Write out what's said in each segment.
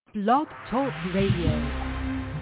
Blog Talk Radio.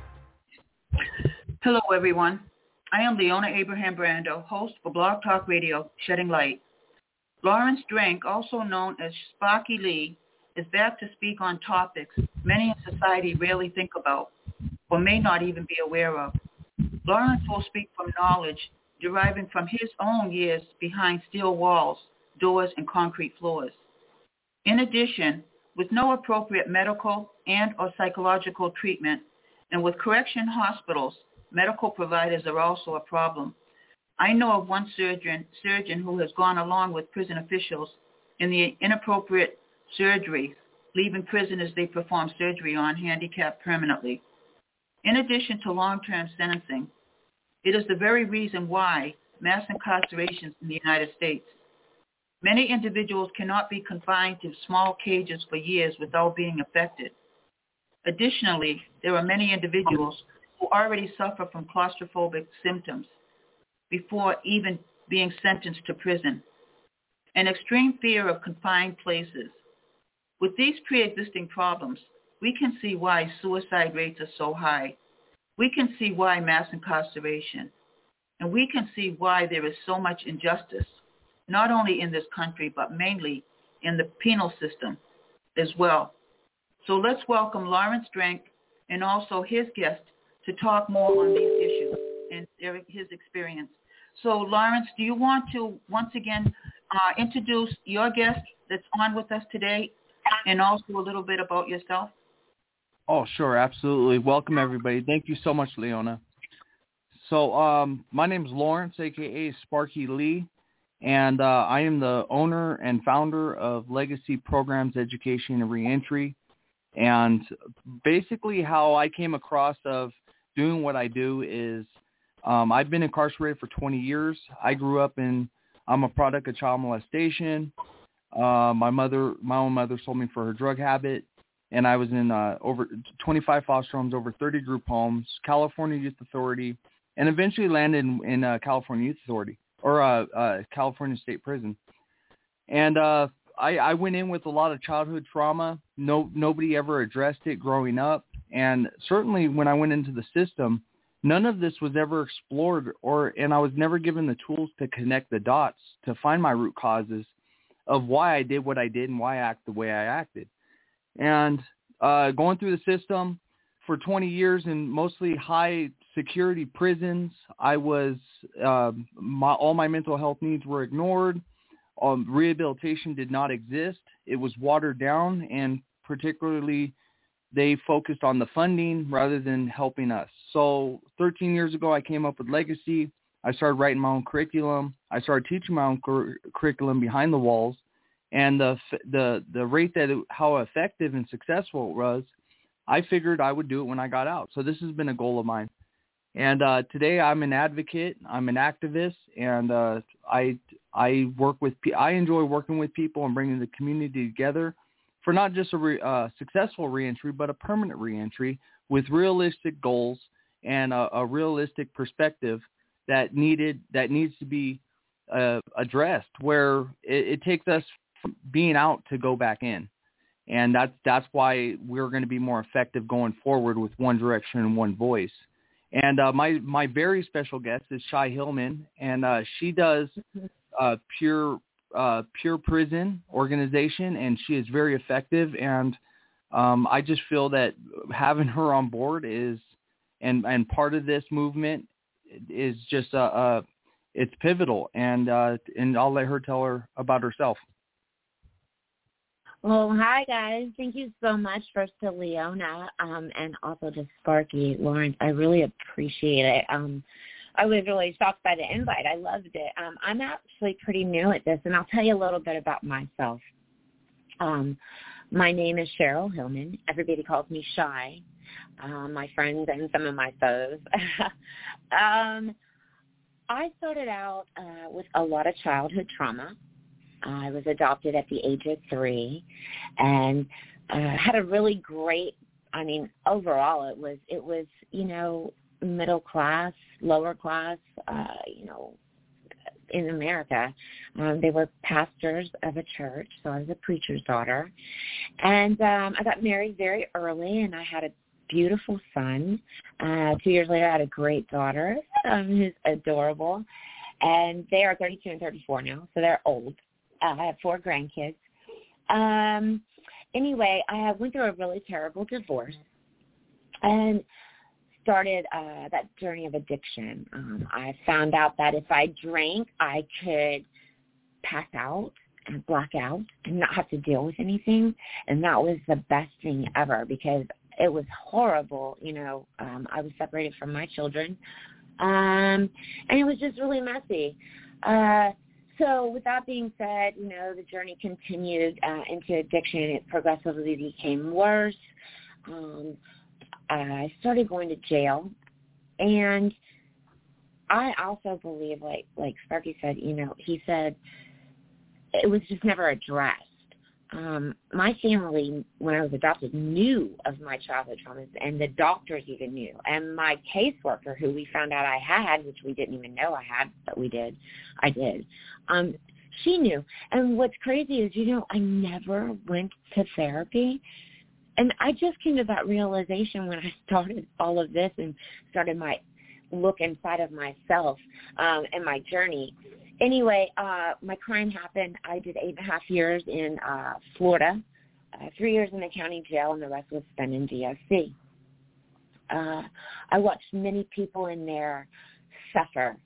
Hello, everyone. I am Leona Abraham Brando, host for Blog Talk Radio, Shedding Light. Lawrence Drank, also known as Sparky Lee, is back to speak on topics many in society rarely think about or may not even be aware of. Lawrence will speak from knowledge deriving from his own years behind steel walls, doors, and concrete floors. In addition, with no appropriate medical and or psychological treatment, and with correction hospitals, medical providers are also a problem. I know of one surgeon who has gone along with prison officials in the inappropriate surgery, leaving prisoners they perform surgery on handicapped permanently. In addition to long-term sentencing, it is the very reason why mass incarcerations in the United States. Many individuals cannot be confined to small cages for years without being affected. Additionally, there are many individuals who already suffer from claustrophobic symptoms before even being sentenced to prison, an extreme fear of confined places. With these pre-existing problems, we can see why suicide rates are so high. We can see why mass incarceration, and we can see why there is so much injustice, not only in this country, but mainly in the penal system as well. So let's welcome Lawrence Drank and also his guest to talk more on these issues and his experience. So Lawrence, do you want to once again introduce your guest that's on with us today and also a little bit about yourself? Oh, sure, absolutely. Welcome, everybody. Thank you so much, Leona. So my name is Lawrence, a.k.a. Sparky Lee, and I am the owner and founder of Legacy Programs Education and Reentry. And basically how I came across of doing what I do is I've been incarcerated for 20 years. I'm a product of child molestation. My own mother sold me for her drug habit. And I was in over 25 foster homes, over 30 group homes, California Youth Authority, and eventually landed in California Youth Authority or California State Prison. And I went in with a lot of childhood trauma. Nobody ever addressed it growing up. And certainly when I went into the system, none of this was ever explored and I was never given the tools to connect the dots to find my root causes of why I did what I did and why I act the way I acted. And going through the system for 20 years in mostly high security prisons, I was all my mental health needs were ignored. Rehabilitation did not exist. It was watered down, and particularly they focused on the funding rather than helping us. So 13 years ago, I came up with Legacy. I started writing my own curriculum. I started teaching my own curriculum behind the walls. And the rate how effective and successful it was, I figured I would do it when I got out. So this has been a goal of mine. And today I'm an advocate, I'm an activist, and I work with. I enjoy working with people and bringing the community together for not just a successful reentry, but a permanent reentry with realistic goals and a realistic perspective that needs to be addressed. Where it takes us from being out to go back in, and that's why we're going to be more effective going forward with one direction and one voice. And my very special guest is Shai Hillman, and she does pure prison organization, and she is very effective. And I just feel that having her on board and part of this movement is just it's pivotal. And I'll let her tell her about herself. Well, hi, guys. Thank you so much, first to Leona and also to Sparky, Lawrence. I really appreciate it. I was really shocked by the invite. I loved it. I'm actually pretty new at this, and I'll tell you a little bit about myself. My name is Cheryl Hillman. Everybody calls me Shy, my friends and some of my foes. I started out with a lot of childhood trauma. I was adopted at the age of 3 and had a really great, overall it was, middle class, lower class, in America. They were pastors of a church, so I was a preacher's daughter. And I got married very early, and I had a beautiful son. 2 years later, I had a great daughter who's adorable. And they are 32 and 34 now, so they're old. I have 4 grandkids. Anyway, I went through a really terrible divorce and started that journey of addiction. I found out that if I drank, I could pass out and black out and not have to deal with anything. And that was the best thing ever because it was horrible. I was separated from my children. And it was just really messy. So with that being said, the journey continued into addiction, and it progressively became worse. I started going to jail, and I also believe, like Sparky said, he said it was just never addressed. My family, when I was adopted, knew of my childhood traumas, and the doctors even knew. And my caseworker, who we found out I had, which we didn't even know I had, but I did. She knew. And what's crazy is, I never went to therapy. And I just came to that realization when I started all of this and started my look inside of myself and my journey. Anyway, my crime happened. I did 8.5 years in Florida, 3 years in the county jail, and the rest was spent in DSC. I watched many people in there suffer.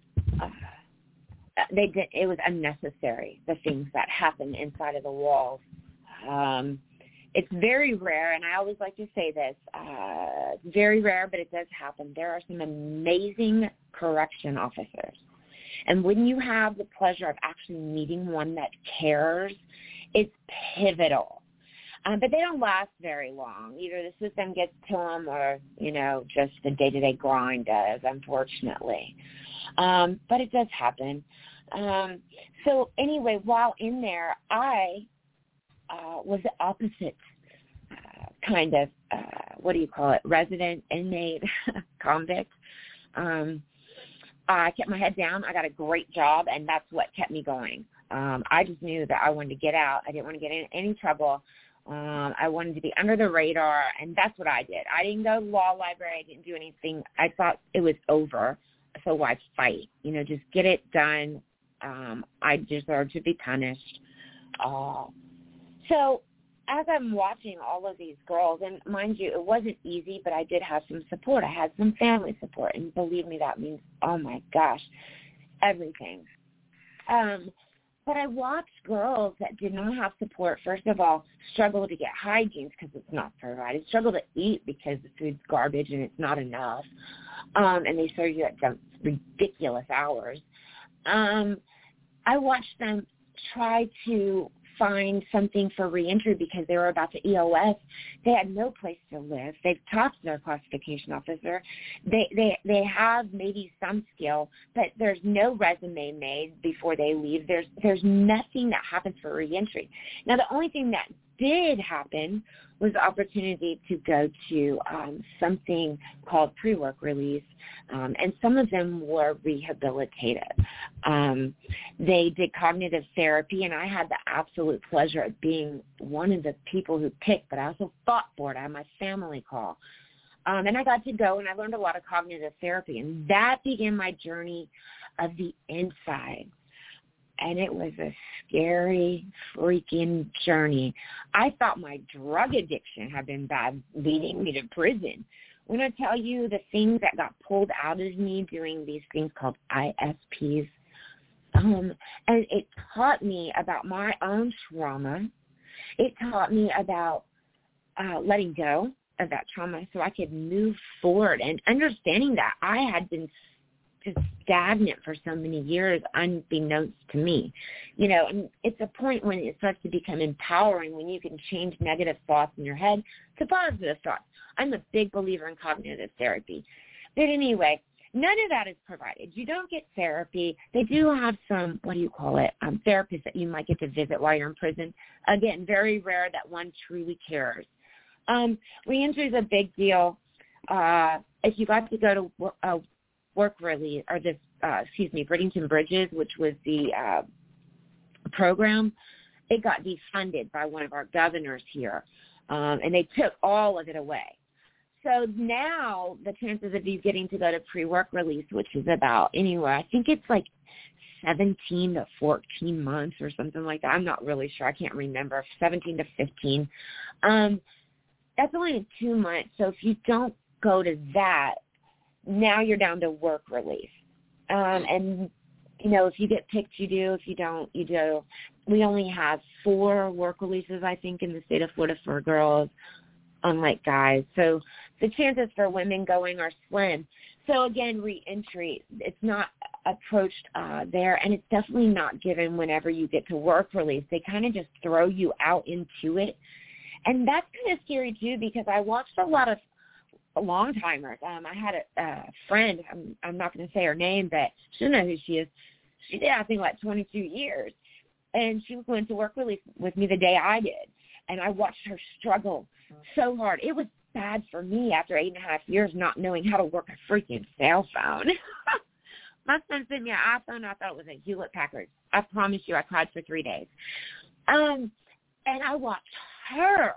It was unnecessary, the things that happened inside of the walls. It's very rare, and I always like to say this, it's very rare, but it does happen. There are some amazing correction officers. And when you have the pleasure of actually meeting one that cares, it's pivotal. But they don't last very long. Either the system gets to them or, just the day-to-day grind does, unfortunately. But it does happen. So anyway, while in there, I was the opposite kind of, resident, inmate, convict. I kept my head down. I got a great job, and that's what kept me going. I just knew that I wanted to get out. I didn't want to get in any trouble. I wanted to be under the radar, and that's what I did. I didn't go to the law library. I didn't do anything. I thought it was over, so why fight? Just get it done. I deserve to be punished. So as I'm watching all of these girls, and mind you, it wasn't easy, but I did have some support. I had some family support, and believe me, that means, oh my gosh, everything. But I watched girls that did not have support, first of all, struggle to get hygiene because it's not provided, struggle to eat because the food's garbage and it's not enough, and they serve you at some ridiculous hours. I watched them try to find something for reentry because they were about to EOS. They had no place to live. They've talked to their classification officer. They have maybe some skill, but there's no resume made before they leave. There's nothing that happens for reentry. Now, the only thing that did happen was the opportunity to go to something called pre-work release, and some of them were rehabilitated. They did cognitive therapy, and I had the absolute pleasure of being one of the people who picked, but I also fought for it. I had my family call. And I got to go, and I learned a lot of cognitive therapy, and that began my journey of the inside. And it was a scary, freaking journey. I thought my drug addiction had been bad, leading me to prison. When I tell you the things that got pulled out of me doing these things called ISPs, and it taught me about my own trauma. It taught me about letting go of that trauma so I could move forward, and understanding that I had been just stagnant for so many years unbeknownst to me. And it's a point when it starts to become empowering, when you can change negative thoughts in your head to positive thoughts. I'm a big believer in cognitive therapy. But anyway, none of that is provided. You don't get therapy. They do have some, therapists that you might get to visit while you're in prison. Again, very rare that one truly cares. Reentry is a big deal. If you got to go to work release or this Bridgington Bridges, which was the program, it got defunded by one of our governors here, and they took all of it away. So now the chances of you getting to go to pre-work release, which is about anywhere, I think it's like 17 to 14 months or something like that. I'm not really sure. I can't remember. 17 to 15. That's only 2 months. So if you don't go to that, now you're down to work release. And, you know, if you get picked, you do. If you don't, you do. We only have 4 work releases, I think, in the state of Florida for girls, unlike guys. So the chances for women going are slim. So, again, reentry, it's not approached there, and it's definitely not given whenever you get to work release. They kind of just throw you out into it. And that's kind of scary, too, because I watched a lot of long-timers. I had a friend, I'm not going to say her name, but she'll know who she is. She did, I think, like 22 years. And she was going to work release with me the day I did. And I watched her struggle so hard. It was bad for me after 8.5 years not knowing how to work a freaking cell phone. My son sent me an iPhone. I thought it was a Hewlett-Packard. I promise you I cried for 3 days. And I watched her.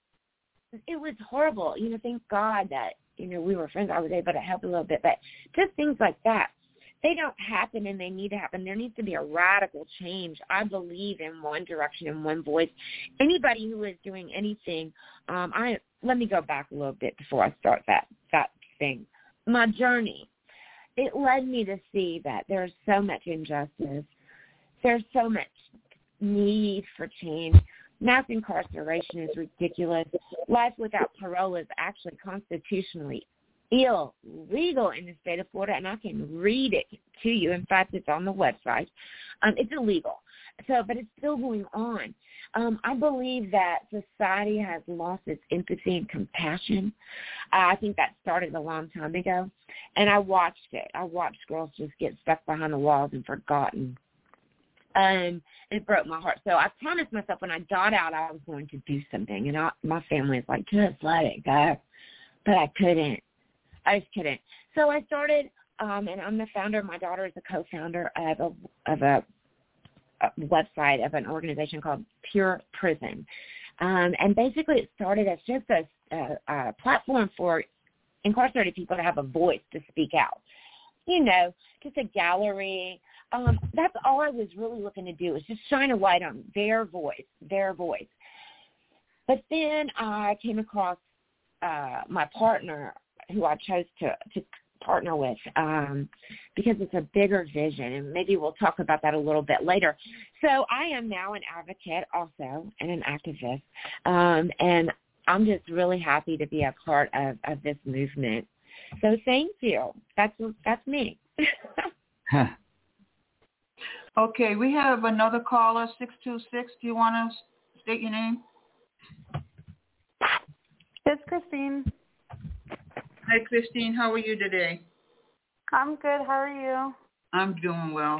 It was horrible. You know, thank God that, you know, we were friends. I was able to help a little bit. But just things like that, they don't happen and they need to happen. There needs to be a radical change. I believe in one direction and one voice. Anybody who is doing anything, let me go back a little bit before I start that thing. My journey, it led me to see that there's so much injustice. There's so much need for change. Mass incarceration is ridiculous. Life without parole is actually constitutionally illegal in the state of Florida, and I can read it to you. In fact, it's on the website. It's illegal. So, but it's still going on. I believe that society has lost its empathy and compassion. I think that started a long time ago, and I watched it. I watched girls just get stuck behind the walls and forgotten. It broke my heart. So I promised myself when I got out I was going to do something, and my family was like, just let it go. But I couldn't. I just couldn't. So I started, and I'm the founder. My daughter is a co-founder of a website of an organization called Pure Prison. And basically it started as just a platform for incarcerated people to have a voice to speak out. You know, just a gallery. That's all I was really looking to do, is just shine a light on their voice. But then I came across my partner, who I chose to partner with, because it's a bigger vision, and maybe we'll talk about that a little bit later. So I am now an advocate also and an activist, and I'm just really happy to be a part of this movement. So thank you. That's me. Okay, we have another caller, 626. Do you want to state your name? It's Christine. Hi, Christine. How are you today? I'm good. How are you? I'm doing well.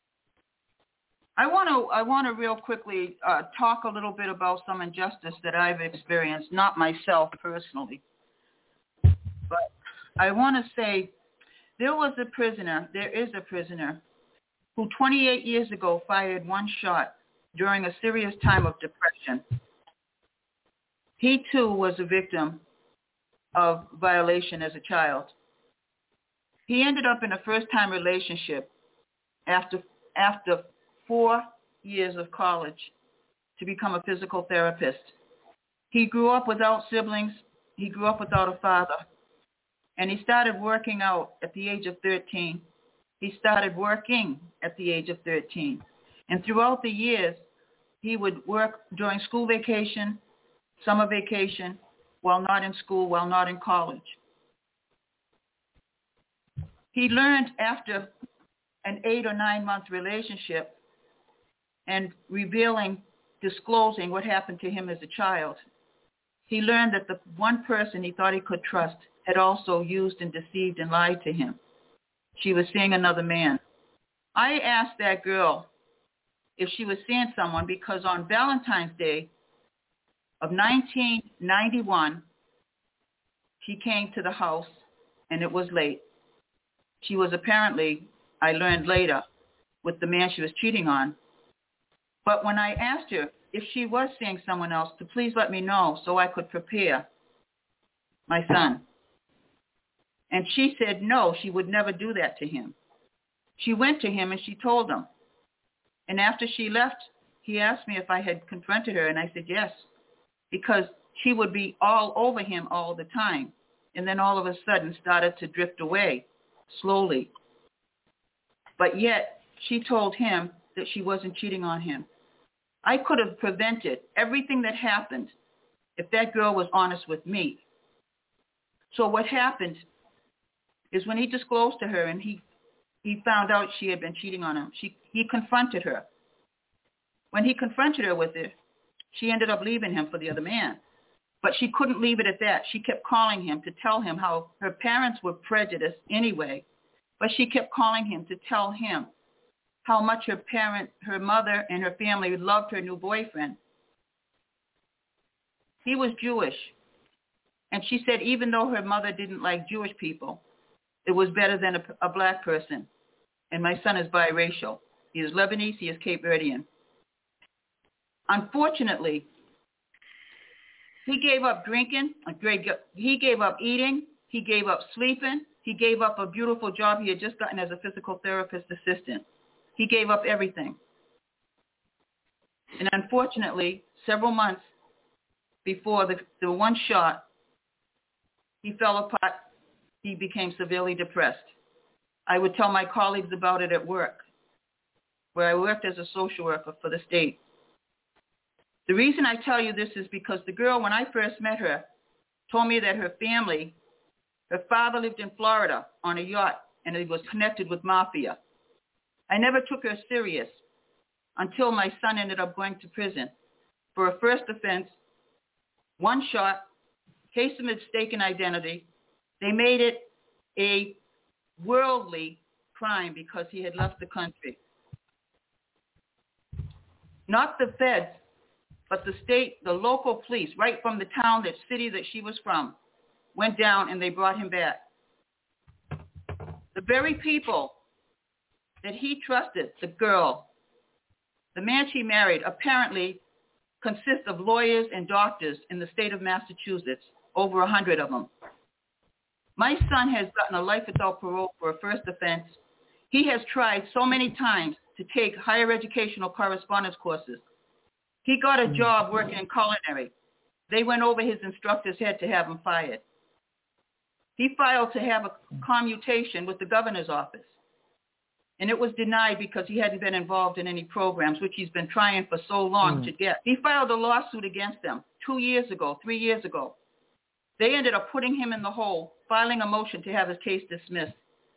I want to real quickly talk a little bit about some injustice that I've experienced, not myself personally. But I want to say there is a prisoner who 28 years ago fired one shot during a serious time of depression. He, too, was a victim of violation as a child. He ended up in a first-time relationship after 4 years of college to become a physical therapist. He grew up without siblings. He grew up without a father. And he started working out at the age of 13. He started working at the age of 13. And throughout the years, he would work during school vacation, summer vacation, while not in school, while not in college. He learned after an 8 or 9 month relationship and disclosing what happened to him as a child, he learned that the one person he thought he could trust had also used and deceived and lied to him. She was seeing another man. I asked that girl if she was seeing someone because on Valentine's Day of 1991, she came to the house and it was late. She was apparently I learned later, with the man she was cheating on. But when I asked her if she was seeing someone else, to please let me know so I could prepare my son. And she said no, she would never do that to him. She went to him and she told him. And after she left, he asked me if I had confronted her, and I said yes, because she would be all over him all the time, and then all of a sudden started to drift away slowly. But yet she told him that she wasn't cheating on him. I could have prevented everything that happened if that girl was honest with me. So what happened is when he disclosed to her and he found out she had been cheating on him, he confronted her. When he confronted her with it, she ended up leaving him for the other man. But she couldn't leave it at that. She kept calling him to tell him how her parents were prejudiced anyway, but she kept calling him to tell him how much her mother and her family loved her new boyfriend. He was Jewish. And she said even though her mother didn't like Jewish people, it was better than a black person. And my son is biracial. He is Lebanese, he is Cape Verdean. Unfortunately, he gave up drinking, he gave up eating, he gave up sleeping, he gave up a beautiful job he had just gotten as a physical therapist assistant. He gave up everything. And unfortunately, several months before the one shot, he fell apart. He became severely depressed. I would tell my colleagues about it at work, where I worked as a social worker for the state. The reason I tell you this is because the girl, when I first met her, told me that her family, her father lived in Florida on a yacht, and he was connected with mafia. I never took her serious until my son ended up going to prison for a first offense, one shot, case of mistaken identity. They made it a worldly crime because he had left the country. Not the feds, but the state, the local police, right from the town, that city that she was from, went down and they brought him back. The very people that he trusted, the girl, the man she married, apparently consists of lawyers and doctors in the state of Massachusetts, over 100 of them. My son has gotten a life without parole for a first offense. He has tried so many times to take higher educational correspondence courses. He got a job working in culinary. They went over his instructor's head to have him fired. He filed to have a commutation with the governor's office, and it was denied because he hadn't been involved in any programs, which he's been trying for so long to get. He filed a lawsuit against them 2 years ago, 3 years ago. They ended up putting him in the hole, filing a motion to have his case dismissed.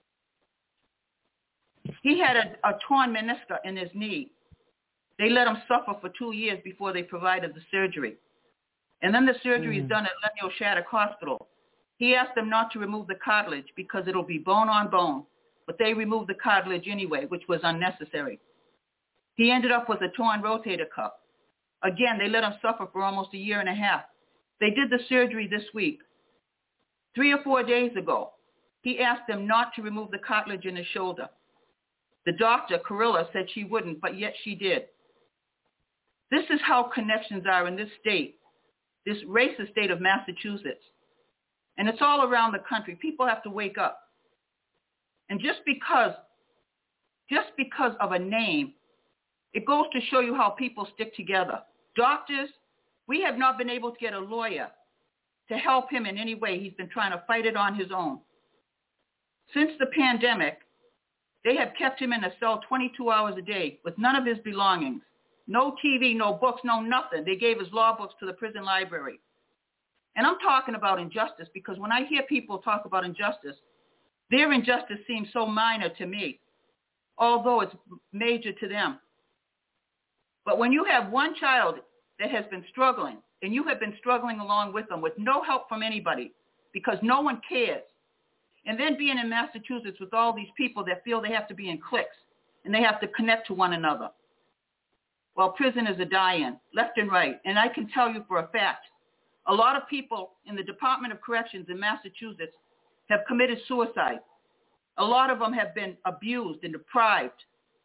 He had a torn meniscus in his knee. They let him suffer for 2 years before they provided the surgery. And then the surgery is done at Lemuel Shattuck Hospital. He asked them not to remove the cartilage because it'll be bone on bone. But they removed the cartilage anyway, which was unnecessary. He ended up with a torn rotator cuff. Again, they let him suffer for almost a year and a half. They did the surgery this week. 3 or 4 days ago, he asked them not to remove the cartilage in his shoulder. The doctor, Carilla, said she wouldn't, but yet she did. This is how connections are in this state, this racist state of Massachusetts. And it's all around the country. People have to wake up. And just because of a name, it goes to show you how people stick together. Doctors, we have not been able to get a lawyer to help him in any way. He's been trying to fight it on his own. Since the pandemic, they have kept him in a cell 22 hours a day with none of his belongings. No TV, no books, no nothing. They gave his law books to the prison library. And I'm talking about injustice because when I hear people talk about injustice, their injustice seems so minor to me, although it's major to them. But when you have one child that has been struggling, and you have been struggling along with them with no help from anybody because no one cares, and then being in Massachusetts with all these people that feel they have to be in cliques and they have to connect to one another, while prisoners are dying left and right. And I can tell you for a fact, a lot of people in the Department of Corrections in Massachusetts have committed suicide. A lot of them have been abused and deprived.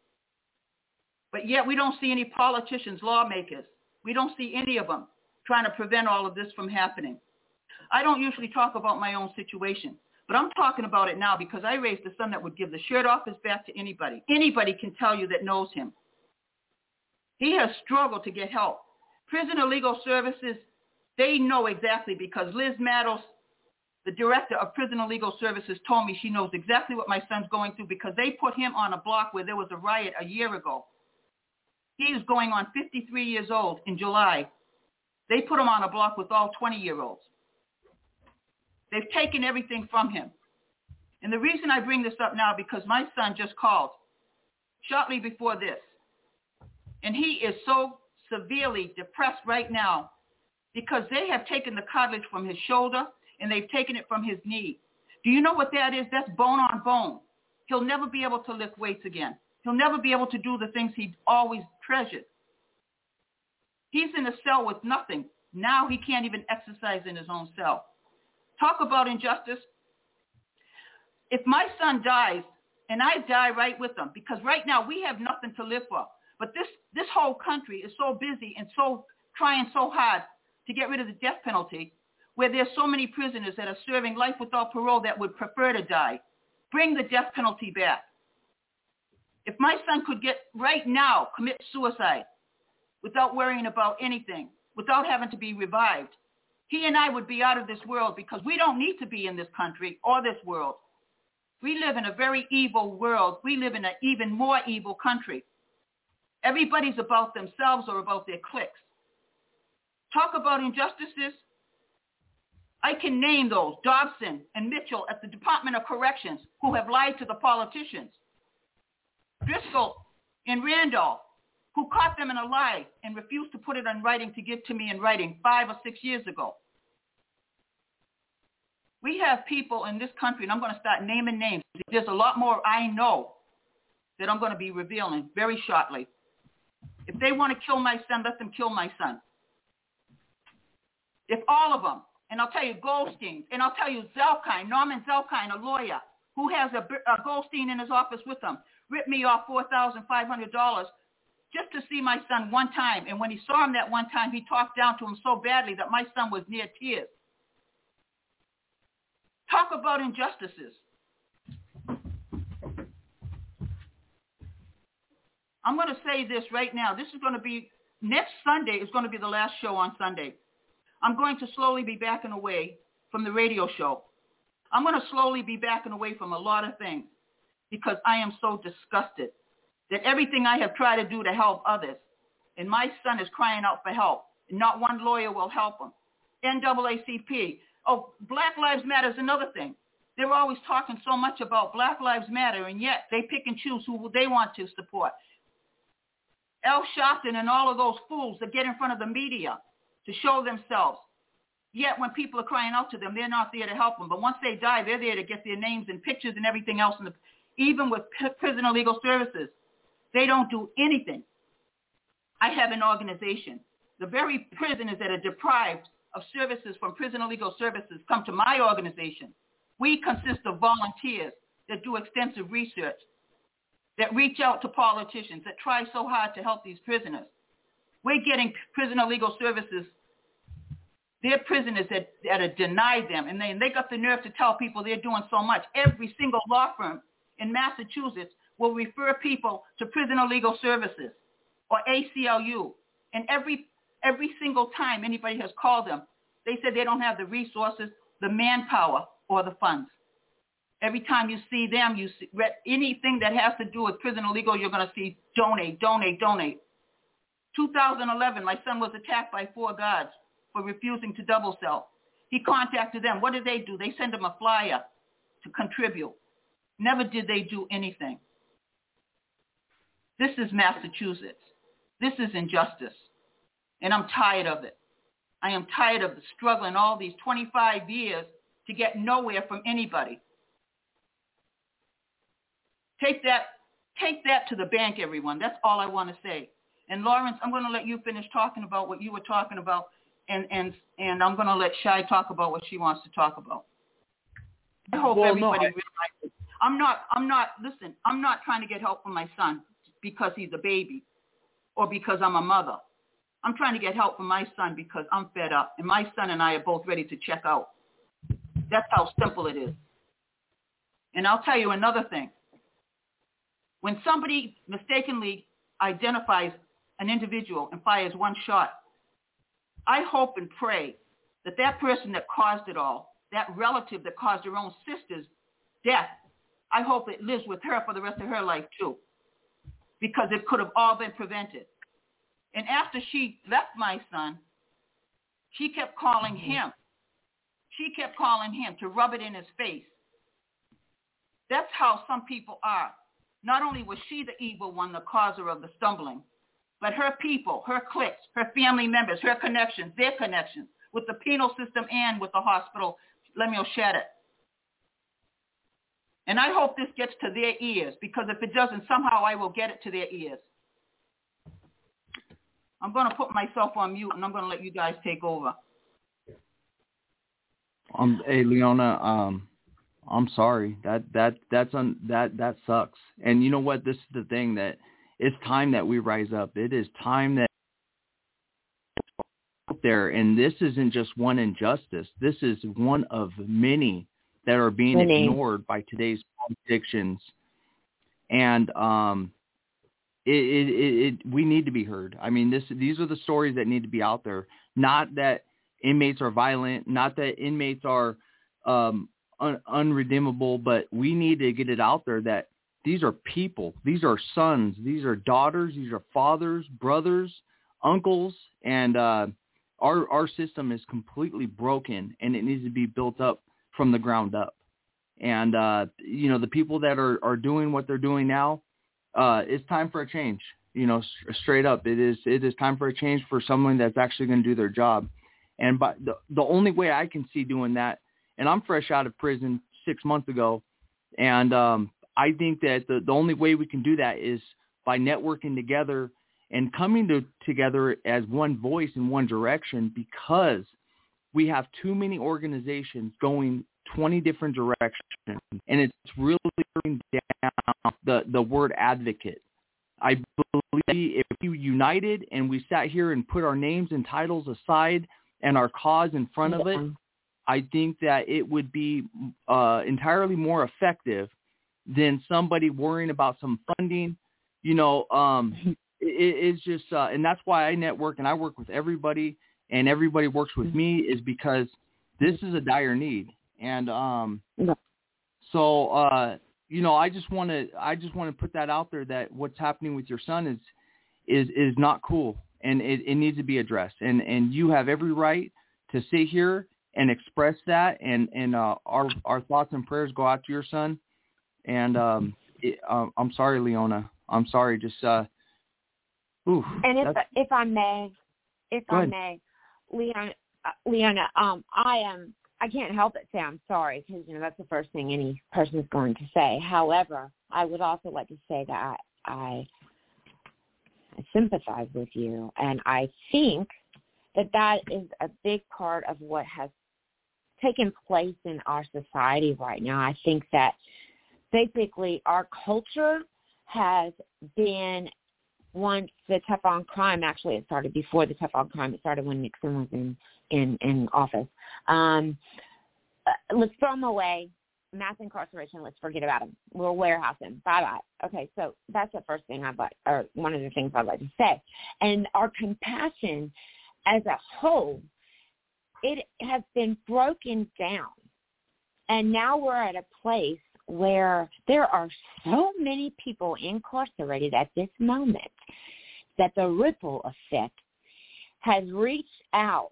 But yet we don't see any politicians, lawmakers. We don't see any of them trying to prevent all of this from happening. I don't usually talk about my own situation, but I'm talking about it now because I raised a son that would give the shirt off his back to anybody. Anybody can tell you that knows him. He has struggled to get help. Prisoner Legal Services, they know exactly because Liz Maddles, the director of Prisoner Legal Services, told me she knows exactly what my son's going through because they put him on a block where there was a riot a year ago. He is going on 53 years old in July. They put him on a block with all 20-year-olds. They've taken everything from him. And the reason I bring this up now because my son just called shortly before this. And he is so severely depressed right now because they have taken the cartilage from his shoulder and they've taken it from his knee. Do you know what that is? That's bone on bone. He'll never be able to lift weights again. He'll never be able to do the things he always treasured. He's in a cell with nothing. Now he can't even exercise in his own cell. Talk about injustice. If my son dies, and I die right with him, because right now we have nothing to live for, but this whole country is so busy and so trying so hard to get rid of the death penalty, where there's so many prisoners that are serving life without parole that would prefer to die. Bring the death penalty back. If my son could right now commit suicide without worrying about anything, without having to be revived, he and I would be out of this world because we don't need to be in this country or this world. We live in a very evil world. We live in an even more evil country. Everybody's about themselves or about their cliques. Talk about injustices. I can name those, Dobson and Mitchell at the Department of Corrections, who have lied to the politicians. Driscoll and Randolph, who caught them in a lie and refused to put it in writing to give to me in writing 5 or 6 years ago. We have people in this country, and I'm going to start naming names. There's a lot more I know that I'm going to be revealing very shortly. If they want to kill my son, let them kill my son. If all of them, and I'll tell you Goldstein, and I'll tell you Zelkine, Norman Zelkine, a lawyer who has a Goldstein in his office with him, ripped me off $4,500 just to see my son one time. And when he saw him that one time, he talked down to him so badly that my son was near tears. Talk about injustices. I'm going to say this right now. This is going to be, next Sunday is going to be the last show on Sunday. I'm going to slowly be backing away from the radio show. I'm going to slowly be backing away from a lot of things because I am so disgusted that everything I have tried to do to help others, and my son is crying out for help, and not one lawyer will help him. NAACP. Oh, Black Lives Matter is another thing. They're always talking so much about Black Lives Matter, and yet they pick and choose who they want to support. Al Sharpton and all of those fools that get in front of the media to show themselves. Yet when people are crying out to them, they're not there to help them. But once they die, they're there to get their names and pictures and everything else. Even with Prisoner Legal Services, they don't do anything. I have an organization. The very prisoners that are deprived of services from Prisoner Legal Services come to my organization. We consist of volunteers that do extensive research, that reach out to politicians, that try so hard to help these prisoners. We're getting Prisoner Legal Services. They're prisoners that are denied them, and they got the nerve to tell people they're doing so much. Every single law firm in Massachusetts will refer people to Prisoner Legal Services or ACLU, and every single time anybody has called them, they said they don't have the resources, the manpower, or the funds. Every time you see them, you see anything that has to do with Prisoner Legal, you're going to see donate, donate, donate. 2011, my son was attacked by 4 guards for refusing to double cell. He contacted them. What did they do? They sent him a flyer to contribute. Never did they do anything. This is Massachusetts. This is injustice. And I'm tired of it. I am tired of the struggling all these 25 years to get nowhere from anybody. Take that to the bank, everyone. That's all I want to say. And Lawrence, I'm going to let you finish talking about what you were talking about, and I'm going to let Shai talk about what she wants to talk about. I hope everybody realizes. I'm not trying to get help for my son because he's a baby or because I'm a mother. I'm trying to get help for my son because I'm fed up, and my son and I are both ready to check out. That's how simple it is. And I'll tell you another thing. When somebody mistakenly identifies an individual and fires one shot, I hope and pray that that person that caused it all, that relative that caused her own sister's death, I hope it lives with her for the rest of her life too, because it could have all been prevented. And after she left my son, she kept calling him. She kept calling him to rub it in his face. That's how some people are. Not only was she the evil one, the causer of the stumbling, but her people, her cliques, her family members, her connections, their connections with the penal system and with the hospital, Lemuel Shadid. And I hope this gets to their ears, because if it doesn't, somehow I will get it to their ears. I'm going to put myself on mute, and I'm going to let you guys take over. Hey, Leona, I'm sorry. That sucks. And you know what? This is the thing, that it's time that we rise up. It is time that out there, and this isn't just one injustice. This is one of many that are being ignored by today's politicians. And we need to be heard. I mean, these are the stories that need to be out there. Not that inmates are violent, not that inmates are unredeemable, but we need to get it out there that these are people, these are sons, these are daughters, these are fathers, brothers, uncles, and our system is completely broken, and it needs to be built up from the ground up. And the people that are doing what they're doing now, it's time for a change. Straight up, it is time for a change for someone that's actually going to do their job. And by the only way I can see doing that, and I'm fresh out of prison 6 months ago, and I think that the only way we can do that is by networking together and coming together as one voice in one direction, because we have too many organizations going 20 different directions, and it's really bringing down the word advocate. I believe if we united and we sat here and put our names and titles aside and our cause in front of it, I think that it would be entirely more effective than somebody worrying about some funding. It's just, and that's why I network and I work with everybody, and everybody works with me, is because this is a dire need. And so I just want to put that out there, that what's happening with your son is not cool, and it needs to be addressed. And you have every right to sit here and express that, and our thoughts and prayers go out to your son. And I'm sorry, Leona. I'm sorry. Just and if I may, Leona, I can't help but say I'm sorry, because that's the first thing any person is going to say. However, I would also like to say that I sympathize with you, and I think that is a big part of what has taken place in our society right now. I think that basically our culture has been, once the tough on crime, actually it started before the tough on crime, it started when Nixon was in office. Let's throw them away. Mass incarceration, let's forget about them. We'll warehouse them. Bye-bye. Okay, so that's the first thing one of the things I'd like to say. And our compassion as a whole, it has been broken down. And now we're at a place where there are so many people incarcerated at this moment that the ripple effect has reached out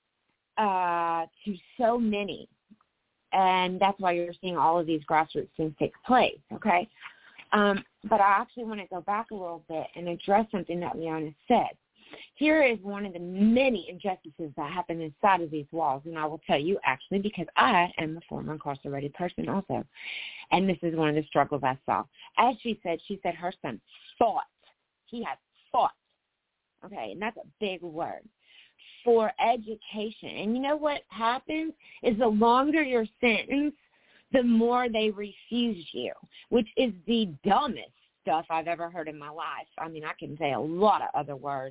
to so many. And that's why you're seeing all of these grassroots things take place, okay? But I actually want to go back a little bit and address something that Leona said. Here is one of the many injustices that happen inside of these walls, and I will tell you, actually, because I am a former incarcerated person also, and this is one of the struggles I saw. As she said her son fought. He had fought, okay, and that's a big word, for education. And you know what happens is the longer your sentence, the more they refuse you, which is the dumbest stuff I've ever heard in my life. I mean, I can say a lot of other words.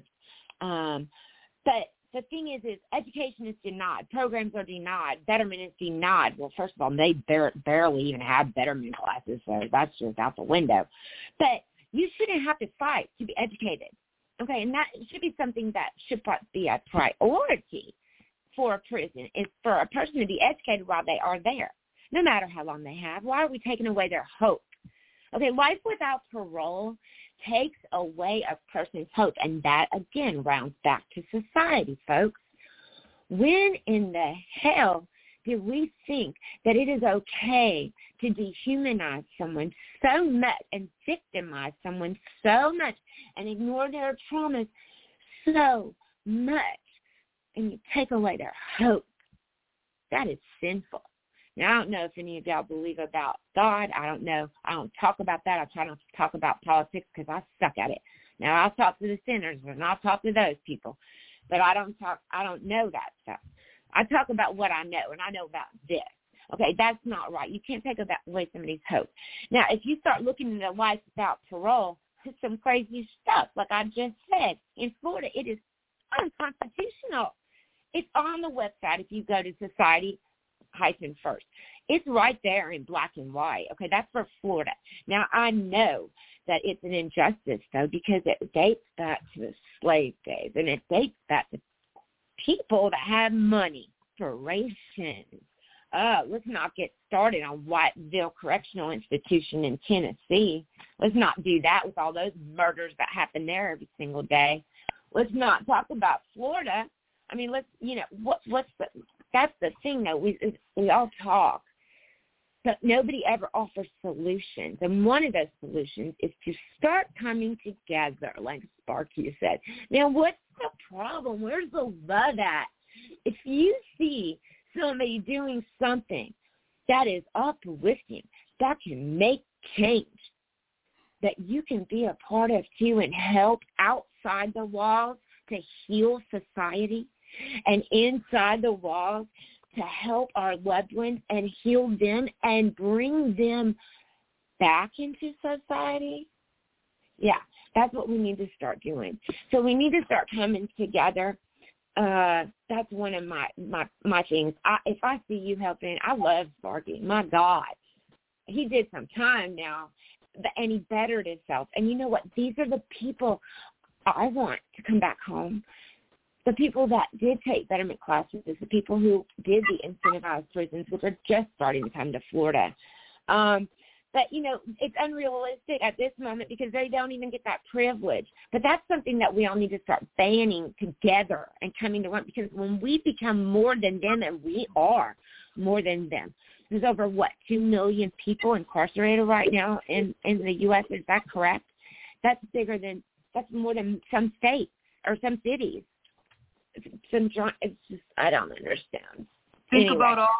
But the thing is education is denied. Programs are denied. Betterment is denied. Well, first of all, they barely even have betterment classes, so that's just out the window. But you shouldn't have to fight to be educated. Okay, and that should be something that should be a priority for a prison, is for a person to be educated while they are there, no matter how long they have. Why are we taking away their hope? Okay, life without parole takes away a person's hope, and that, again, rounds back to society, folks. When in the hell did we think that it is okay to dehumanize someone so much and victimize someone so much and ignore their traumas so much, and you take away their hope? That is sinful. Now, I don't know if any of y'all believe about God. I don't know. I don't talk about that. I try not to talk about politics because I suck at it. Now, I'll talk to the sinners and I'll talk to those people, but I don't know that stuff. I talk about what I know, and I know about this. Okay, that's not right. You can't take away somebody's hope. Now, if you start looking at a life without parole, it's some crazy stuff. Like I just said, in Florida, it is unconstitutional. It's on the website if you go to Society-First. It's right there in black and white. Okay, that's for Florida. Now, I know that it's an injustice, though, because it dates back to the slave days, and it dates back to people that have money, reparations. Let's not get started on Whiteville Correctional Institution in Tennessee. Let's not do that with all those murders that happen there every single day. Let's not talk about Florida. I mean, that's the thing, though. We all talk, but nobody ever offers solutions. And one of those solutions is to start coming together, like Sparky said. Now, what's the problem? Where's the love at? If you see somebody doing something that is uplifting, that can make change, that you can be a part of too and help outside the walls to heal society, and inside the walls to help our loved ones and heal them and bring them back into society, yeah, that's what we need to start doing. So we need to start coming together. That's one of my things. If I see you helping, I love Sparky. My God, he did some time now, and he bettered himself. And you know what? These are the people I want to come back home. The people that did take betterment classes, the people who did the incentivized prisons, which are just starting to come to Florida. But, it's unrealistic at this moment because they don't even get that privilege. But that's something that we all need to start banning together and coming to one, because when we become more than them, and we are more than them, there's over, 2 million people incarcerated right now in the U.S. Is that correct? That's more than some states or some cities. It's just, I don't understand. Think about all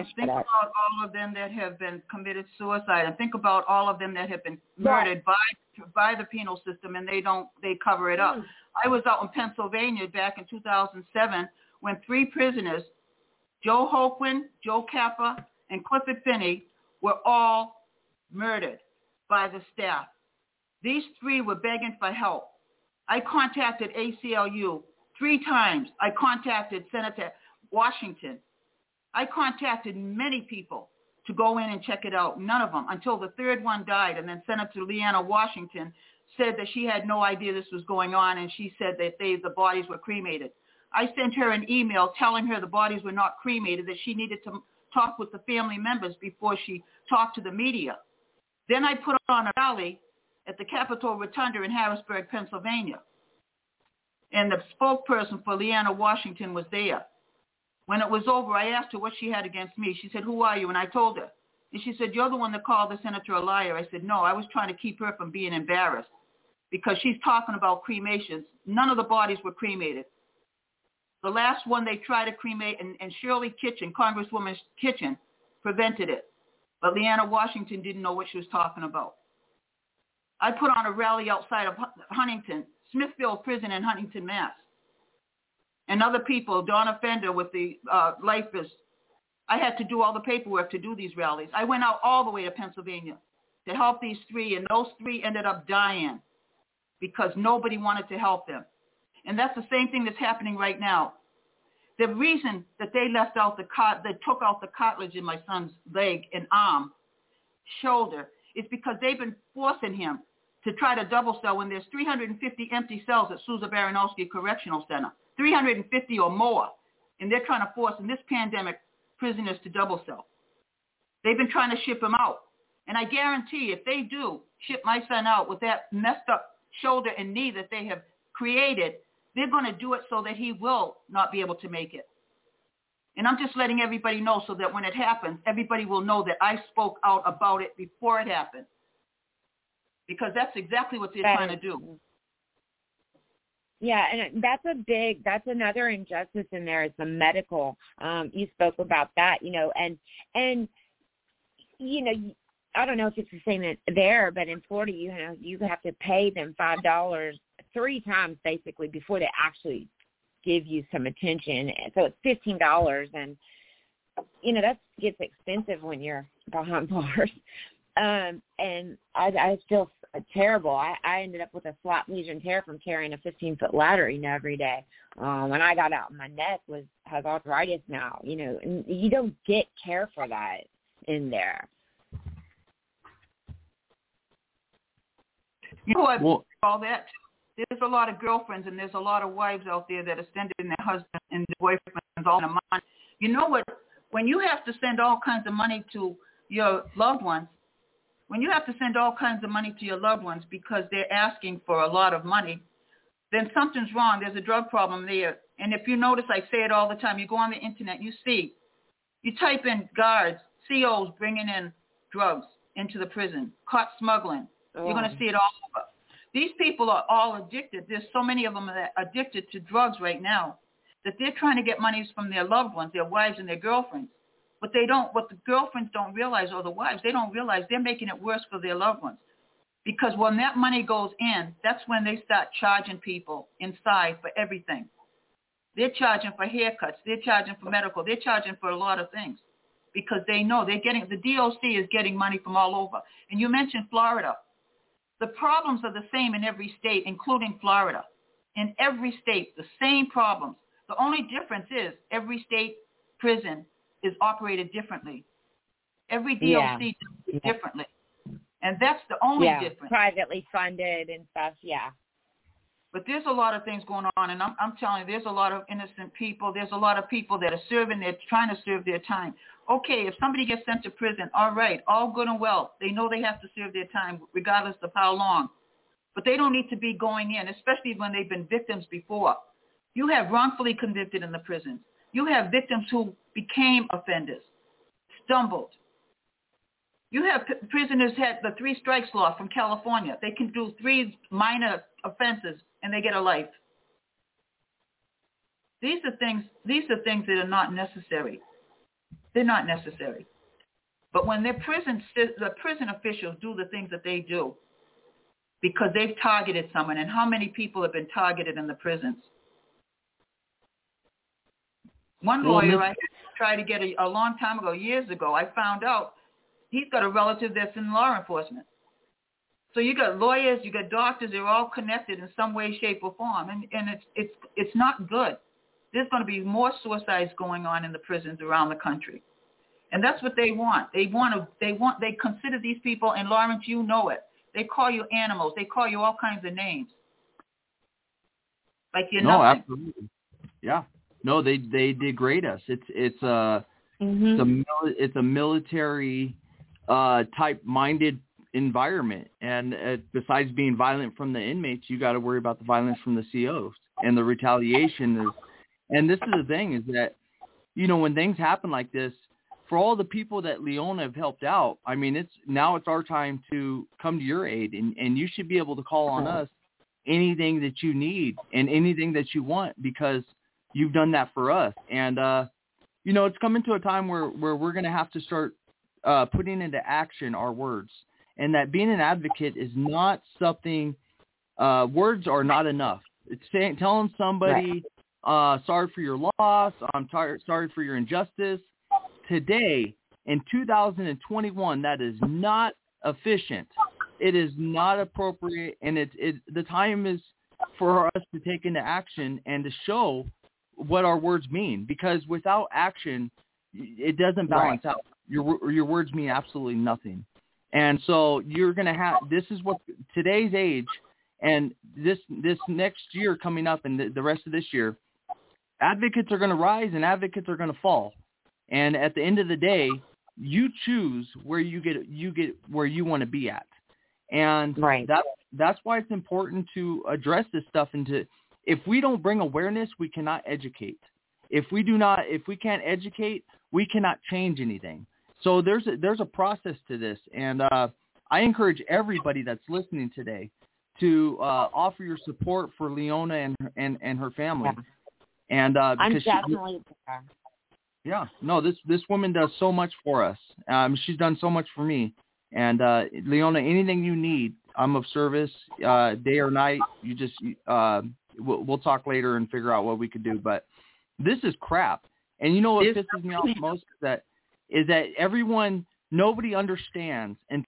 of them that have been committed suicide, and think about all of them that have been murdered by the penal system, and they cover it up. I was out in Pennsylvania back in 2007 when 3 prisoners, Joe Hoquin, Joe Kappa, and Clifford Finney, were all murdered by the staff. These 3 were begging for help. I contacted ACLU 3 times. I contacted Senator Washington. I contacted many people to go in and check it out. None of them, until the 3rd one died. And then Senator Leanna Washington said that she had no idea this was going on, and she said that the bodies were cremated. I sent her an email telling her the bodies were not cremated, that she needed to talk with the family members before she talked to the media. Then I put on a rally at the Capitol Rotunda in Harrisburg, Pennsylvania. And the spokesperson for Leanna Washington was there. When it was over, I asked her what she had against me. She said, "Who are you?" And I told her. And she said, "You're the one that called the senator a liar." I said, "No, I was trying to keep her from being embarrassed because she's talking about cremations. None of the bodies were cremated. The last one they tried to cremate, and Shirley Kitchen, Congresswoman Kitchen, prevented it. But Leanna Washington didn't know what she was talking about. I put on a rally outside of Huntington, Smithfield Prison in Huntington, Mass. And other people, Donna Fender with the Lifers I had to do all the paperwork to do these rallies. I went out all the way to Pennsylvania to help these 3, and those 3 ended up dying because nobody wanted to help them. And that's the same thing that's happening right now. The reason that they left out they took out the cartilage in my son's leg and arm, shoulder, is because they've been forcing him to try to double cell when there's 350 empty cells at Sousa Baranowski Correctional Center, 350 or more, and they're trying to force in this pandemic prisoners to double cell. They've been trying to ship him out. And I guarantee if they do ship my son out with that messed up shoulder and knee that they have created, they're going to do it so that he will not be able to make it. And I'm just letting everybody know so that when it happens, everybody will know that I spoke out about it before it happened. Because that's exactly what they're trying to do. Yeah, and that's another injustice in there is the medical. You spoke about that, and I don't know if it's the same there, but in Florida, you have to pay them $5 3 times basically before they actually give you some attention. So it's $15, and that gets expensive when you're behind bars. And I feel terrible. I ended up with a flat lesion tear from carrying a 15-foot ladder, every day. When I got out, my neck has arthritis now, and you don't get care for that in there. You know what? All that. There's a lot of girlfriends and there's a lot of wives out there that are sending their husbands and their boyfriends all the money. You know what? When you have to send all kinds of money to your loved ones, because they're asking for a lot of money, then something's wrong. There's a drug problem there. And if you notice, I say it all the time, you go on the internet, you type in guards, COs bringing in drugs into the prison, caught smuggling. You're going to see it all over. These people are all addicted. There's so many of them that are addicted to drugs right now that they're trying to get monies from their loved ones, their wives and their girlfriends. But what the girlfriends don't realize, or the wives, they don't realize they're making it worse for their loved ones. Because when that money goes in, that's when they start charging people inside for everything. They're charging for haircuts. They're charging for medical. They're charging for a lot of things because they know the DOC is getting money from all over. And you mentioned Florida. The problems are the same in every state, including Florida. In every state, the same problems. The only difference is every state prison is operated differently. Every DOC does it differently. And that's the only difference. Privately funded and stuff, But there's a lot of things going on, and I'm telling you, there's a lot of innocent people. There's a lot of people that are they're trying to serve their time. Okay, if somebody gets sent to prison, all right, all good and well. They know they have to serve their time regardless of how long. But they don't need to be going in, especially when they've been victims before. You have wrongfully convicted in the prisons. You have victims who became offenders, stumbled. You have prisoners had the 3 strikes law from California. They can do 3 minor offenses and they get a life. These are things that are not necessary. They're not necessary. But when the prison officials do the things that they do because they've targeted someone, and how many people have been targeted in the prisons? One lawyer I tried to get a long time ago, years ago, I found out he's got a relative that's in law enforcement. So you got lawyers, you got doctors, they're all connected in some way, shape, or form, and it's not good. There's going to be more suicides going on in the prisons around the country. And that's what they want. They consider these people, and Lawrence, you know it. They call you animals. They call you all kinds of names. Like you're nothing. No, absolutely. Yeah. No, they degrade us. It's a military type minded environment, and besides being violent from the inmates, you got to worry about the violence from the COs and the retaliation. And this is the thing is that, when things happen like this, for all the people that Leona have helped out, I mean, it's our time to come to your aid, and you should be able to call on us anything that you need and anything that you want, because you've done that for us. And, it's coming to a time where we're going to have to start putting into action our words, and that being an advocate is not something, words are not enough. It's telling somebody, sorry for your loss, I'm sorry for your injustice. today in 2021, that is not efficient. It is not appropriate, and the time is for us to take into action and to show what our words mean, because without action, it doesn't balance out. Your words mean absolutely nothing. And so you're going to have, this is what today's age and this next year coming up and the rest of this year, advocates are going to rise and advocates are going to fall. And at the end of the day, you choose where you get where you want to be at. And that's why it's important to address this stuff. And if we don't bring awareness, we cannot educate. If we can't educate, we cannot change anything. So there's a process to this. And I encourage everybody that's listening today to offer your support for Leona and her family. And I'm definitely there. Yeah, no, this woman does so much for us. She's done so much for me. And Leona, anything you need, I'm of service, day or night. You just we'll talk later and figure out what we could do. But this is crap. And you know what pisses me off most is that nobody understands, and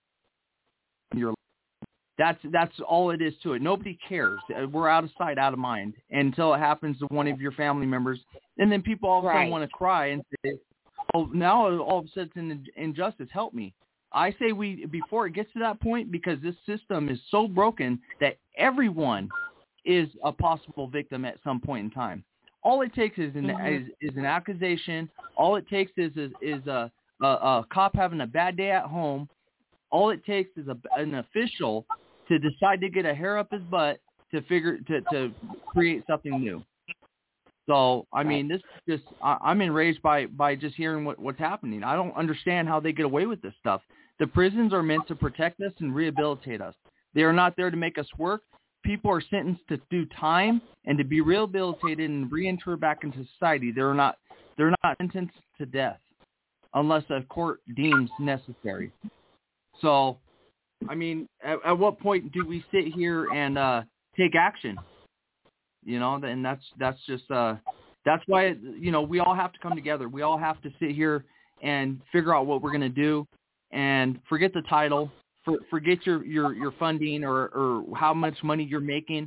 that's all it is to it. Nobody cares. We're out of sight, out of mind until it happens to one of your family members, and then people all of a sudden want to cry and say, "Oh, now all of a sudden it's an injustice. Help me." I say before it gets to that point, because this system is so broken that everyone is a possible victim at some point in time. All it takes is an accusation. All it takes is a cop having a bad day at home. All it takes is an official to decide to get a hair up his butt to create something new. So I mean, this just I'm enraged by just hearing what's happening. I don't understand how they get away with this stuff. The prisons are meant to protect us and rehabilitate us. They are not there to make us work. People are sentenced to do time and to be rehabilitated and re-enter back into society. They're not sentenced to death unless a court deems necessary. So, I mean, at what point do we sit here and take action? You know, and that's just that's why we all have to come together. We all have to sit here and figure out what we're going to do, and forget the title. Forget your funding or how much money you're making.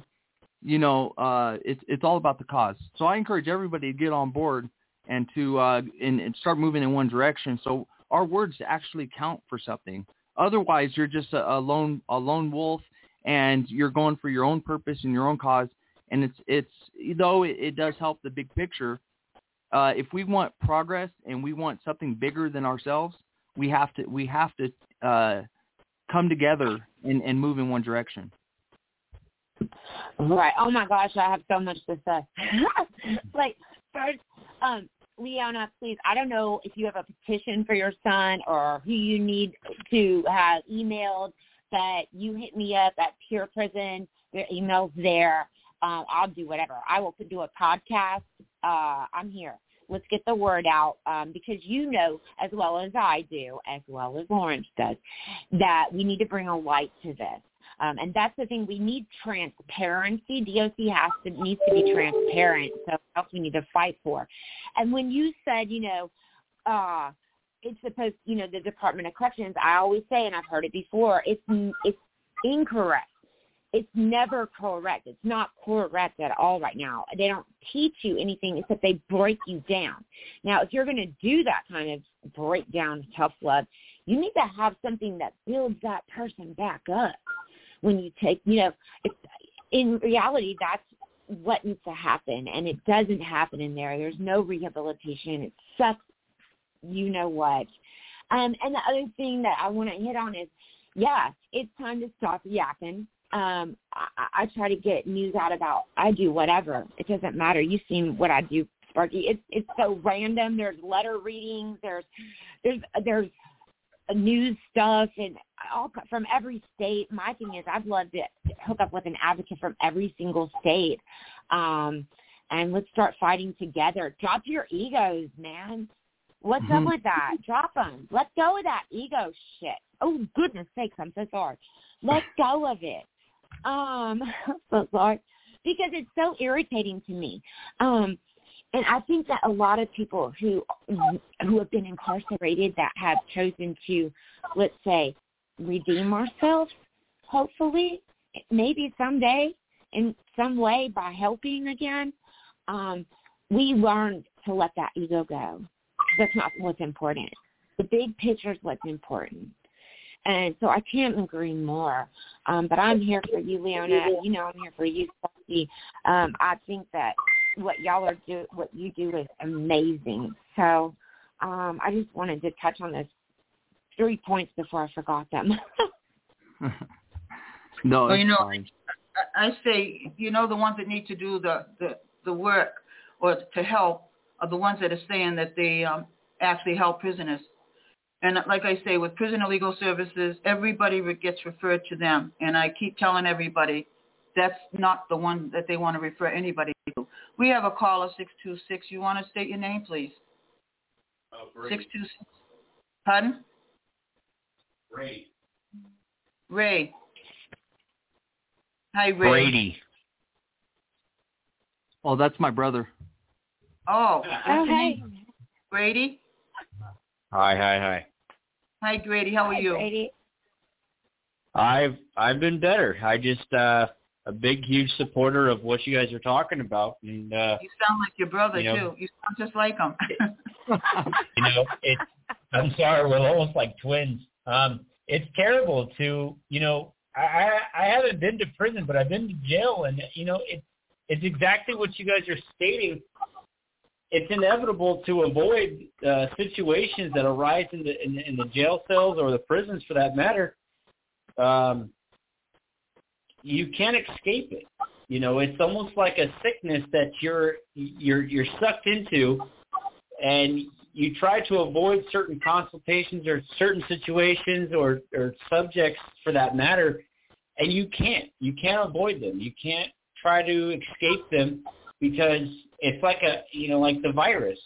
It's all about the cause. So I encourage everybody to get on board and to and start moving in one direction, so our words actually count for something. Otherwise, you're just a lone wolf, and you're going for your own purpose and your own cause. And it does help the big picture. If we want progress and we want something bigger than ourselves, we have to come together and move in one direction. Right. Oh my gosh, I have so much to say. Like, first, Leona, please, I don't know if you have a petition for your son or who you need to have emailed, but you hit me up at Pure Prison. Your email's there. I'll do whatever. I will do a podcast. I'm here. Let's get the word out, because you know as well as I do, as well as Lawrence does, that we need to bring a light to this. And that's the thing. We need transparency. DOC needs to be transparent. So that's what we need to fight for. And when you said, it's supposed, the Department of Corrections, I always say, and I've heard it before, it's incorrect. It's never correct. It's not correct at all right now. They don't teach you anything except they break you down. Now, if you're going to do that kind of breakdown, tough love, you need to have something that builds that person back up. When you take, in reality, that's what needs to happen, and it doesn't happen in there. There's no rehabilitation. It sucks, you know what. And the other thing that I want to hit on is, it's time to stop yapping. I try to get news out about, I do whatever. It doesn't matter. You've seen what I do, Sparky. It's so random. There's letter readings. There's news stuff and all from every state. My thing is, I'd love to hook up with an advocate from every single state, and let's start fighting together. Drop your egos, man. What's up with that? Drop them. Let go of that ego shit. Oh, goodness sakes, I'm so sorry. Let go of it. I'm so sorry. Because it's so irritating to me. And I think that a lot of people who have been incarcerated that have chosen to, let's say, redeem ourselves, hopefully, maybe someday, in some way, by helping again, we learn to let that ego go. That's not what's important. The big picture is what's important. And so I can't agree more. But I'm here for you, Leona. You know I'm here for you, Sparky. I think that what you do is amazing. So I just wanted to touch on those 3 points before I forgot them. No, well, fine. I say, the ones that need to do the work or to help are the ones that are saying that they actually help prisoners. And like I say, with Prisoner Legal Services, everybody gets referred to them. And I keep telling everybody that's not the one that they want to refer anybody to. We have a caller, 626. You want to state your name, please? 626. Pardon? Ray. Hi, Ray. Brady. Oh, that's my brother. Oh, hey. Brady? Hi. Hi, Grady. How are you? Brady. I've been better. I just a big, huge supporter of what you guys are talking about, and you sound like your brother too. You sound just like him. I'm sorry, we're almost like twins. It's terrible to, I haven't been to prison, but I've been to jail, and it's exactly what you guys are stating. It's inevitable to avoid situations that arise in the jail cells or the prisons, for that matter. You can't escape it. It's almost like a sickness that you're sucked into, and you try to avoid certain consultations or certain situations or subjects, for that matter, and you can't. You can't avoid them. You can't try to escape them, because it's like like the virus.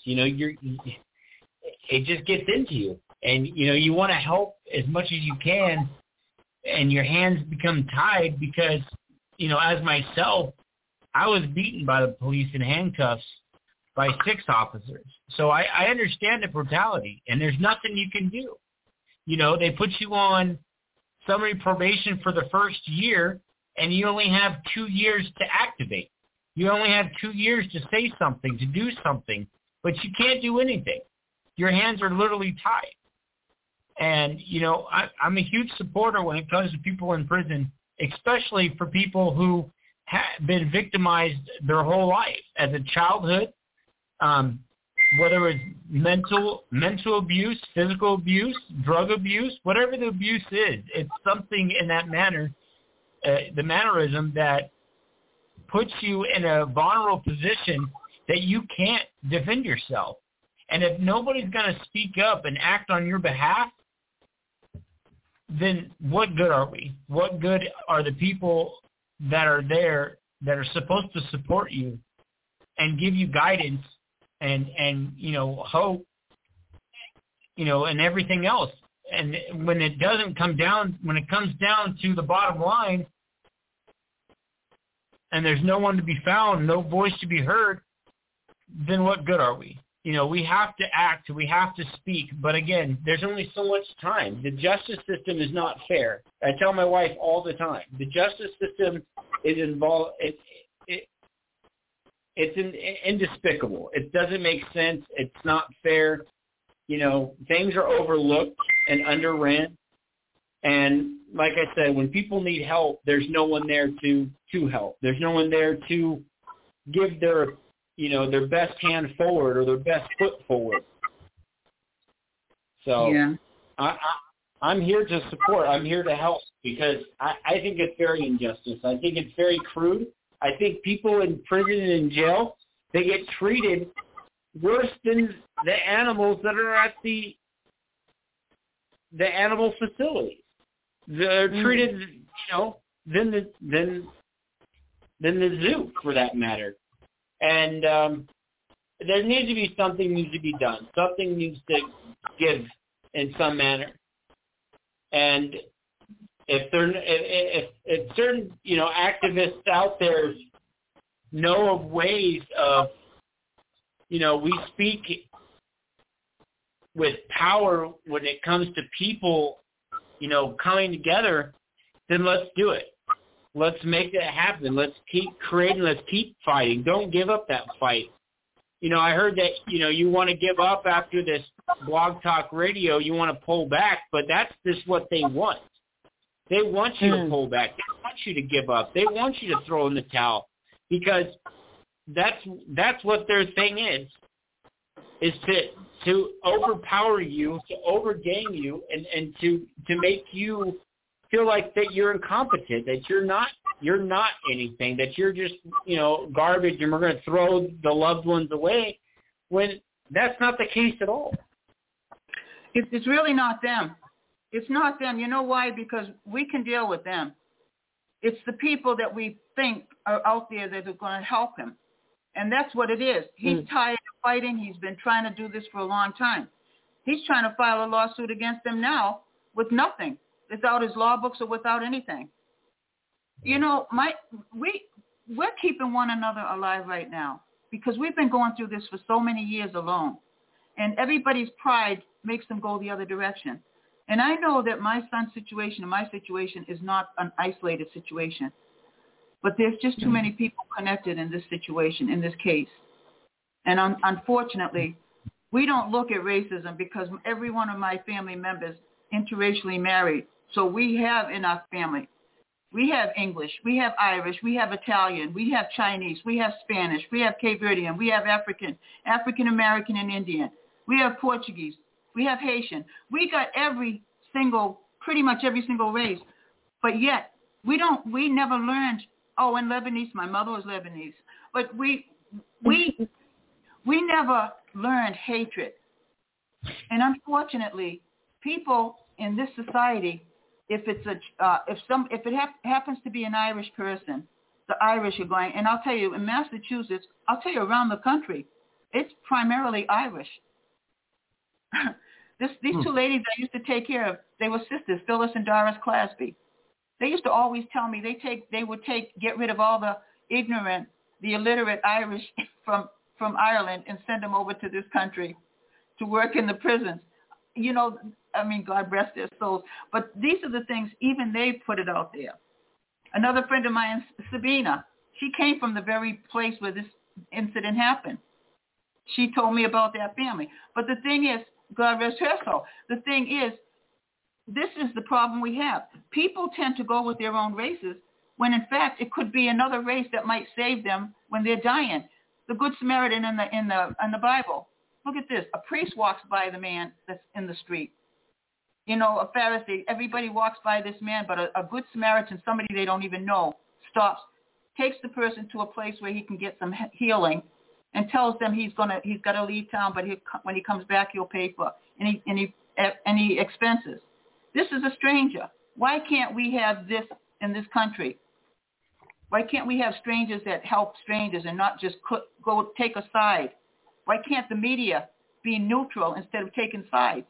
It just gets into you, and you want to help as much as you can, and your hands become tied because as myself, I was beaten by the police in handcuffs by 6 officers. So I understand the brutality, and there's nothing you can do. They put you on summary probation for the first year, and you only have 2 years to activate. You only have 2 years to say something, to do something, but you can't do anything. Your hands are literally tied. And, I'm a huge supporter when it comes to people in prison, especially for people who have been victimized their whole life as a childhood, whether it's mental abuse, physical abuse, drug abuse, whatever the abuse is. It's something in that manner, the mannerism that puts you in a vulnerable position that you can't defend yourself. And if nobody's going to speak up and act on your behalf, then what good are we? What good are the people that are there that are supposed to support you and give you guidance and hope, and everything else? And when it comes down to the bottom line, and there's no one to be found, no voice to be heard, then what good are we? We have to act, we have to speak, but again, there's only so much time. The justice system is not fair. I tell my wife all the time, the justice system is involved. It's indespicable. It doesn't make sense. It's not fair. Things are overlooked and underran. And like I said, when people need help, there's no one there to help. There's no one there to give their best hand forward or their best foot forward. So yeah. I'm here to support. I'm here to help, because I think it's very injustice. I think it's very crude. I think people in prison and in jail, they get treated worse than the animals that are at the animal facilities. They're treated, than the zoo, for that matter. And there needs to be something needs to be done. Something needs to give in some manner. And if certain activists out there know of ways of we speak with power when it comes to people, coming together, then let's do it. Let's make it happen. Let's keep creating. Let's keep fighting. Don't give up that fight. I heard that, you want to give up after this Blog Talk Radio. You want to pull back, but that's just what they want. They want you to pull back. They want you to give up. They want you to throw in the towel, because that's what their thing is to overpower you, to overgame you, and to make you feel like that you're incompetent, that you're not anything, that you're just, garbage, and we're going to throw the loved ones away, when that's not the case at all. It's really not them. It's not them. You know why? Because we can deal with them. It's the people that we think are out there that are going to help him. And that's what it is. He's tired of fighting. He's been trying to do this for a long time. He's trying to file a lawsuit against them now with nothing, without his law books or without anything. We're keeping one another alive right now because we've been going through this for so many years alone. And everybody's pride makes them go the other direction. And I know that my son's situation and my situation is not an isolated situation. But there's just too many people connected in this situation, in this case. And unfortunately, we don't look at racism because every one of my family members interracially married. So we have in our family, we have English, we have Irish, we have Italian, we have Chinese, we have Spanish, we have Cape Verdean, we have African-American and Indian, we have Portuguese, we have Haitian. We got pretty much every single race. But yet, we never learned, and Lebanese, my mother was Lebanese. But we never learned hatred. And unfortunately, people in this society, if it happens to be an Irish person, the Irish are going, and I'll tell you, in Massachusetts, around the country, it's primarily Irish. These two ladies I used to take care of, they were sisters, Phyllis and Doris Clasby. They used to always tell me they would get rid of all the ignorant, the illiterate Irish from Ireland and send them over to this country to work in the prisons. God rest their souls. But these are the things, even they put it out there. Another friend of mine, Sabina, she came from the very place where this incident happened. She told me about that family. But the thing is, God rest her soul, the thing is, this is the problem we have. People tend to go with their own races when, in fact, it could be another race that might save them when they're dying. The Good Samaritan in the Bible. Look at this. A priest walks by the man that's in the street. A Pharisee, everybody walks by this man, but a Good Samaritan, somebody they don't even know, stops, takes the person to a place where he can get some healing, and tells them he's got to leave town, but when he comes back, he'll pay for any expenses. This is a stranger. Why can't we have this in this country? Why can't we have strangers that help strangers and not just go take a side? Why can't the media be neutral instead of taking sides?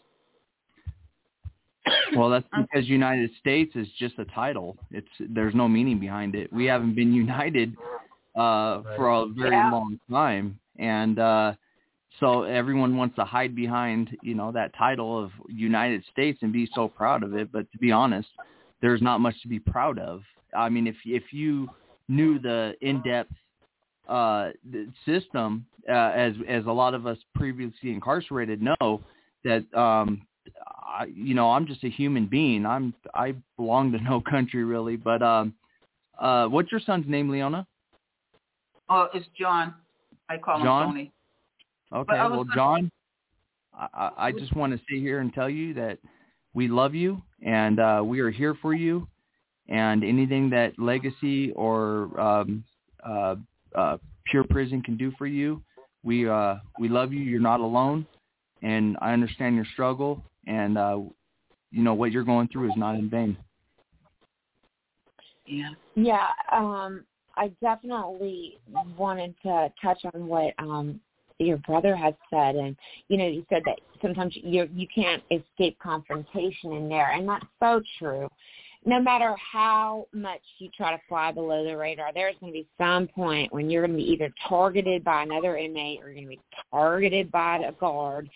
Well, that's because United States is just a title. There's no meaning behind it. We haven't been united for a very long time, and so everyone wants to hide behind that title of United States and be so proud of it. But to be honest, there's not much to be proud of. I mean, if you knew the in-depth system, as a lot of us previously incarcerated know, that I'm just a human being. I belong to no country really. But what's your son's name, Leona? Oh, it's John. I call him Tony. Okay, well, John, I just want to sit here and tell you that we love you, and we are here for you, and anything that Legacy or Pure Prison can do for you, we love you. You're not alone, and I understand your struggle, and what you're going through is not in vain. Yeah. Yeah. I definitely wanted to touch on what your brother has said, and you said that sometimes you can't escape confrontation in there, and that's so true. no matter how much you try to fly below the radar, there's going to be some point when you're going to be either targeted by another inmate or you're going to be targeted by a guard,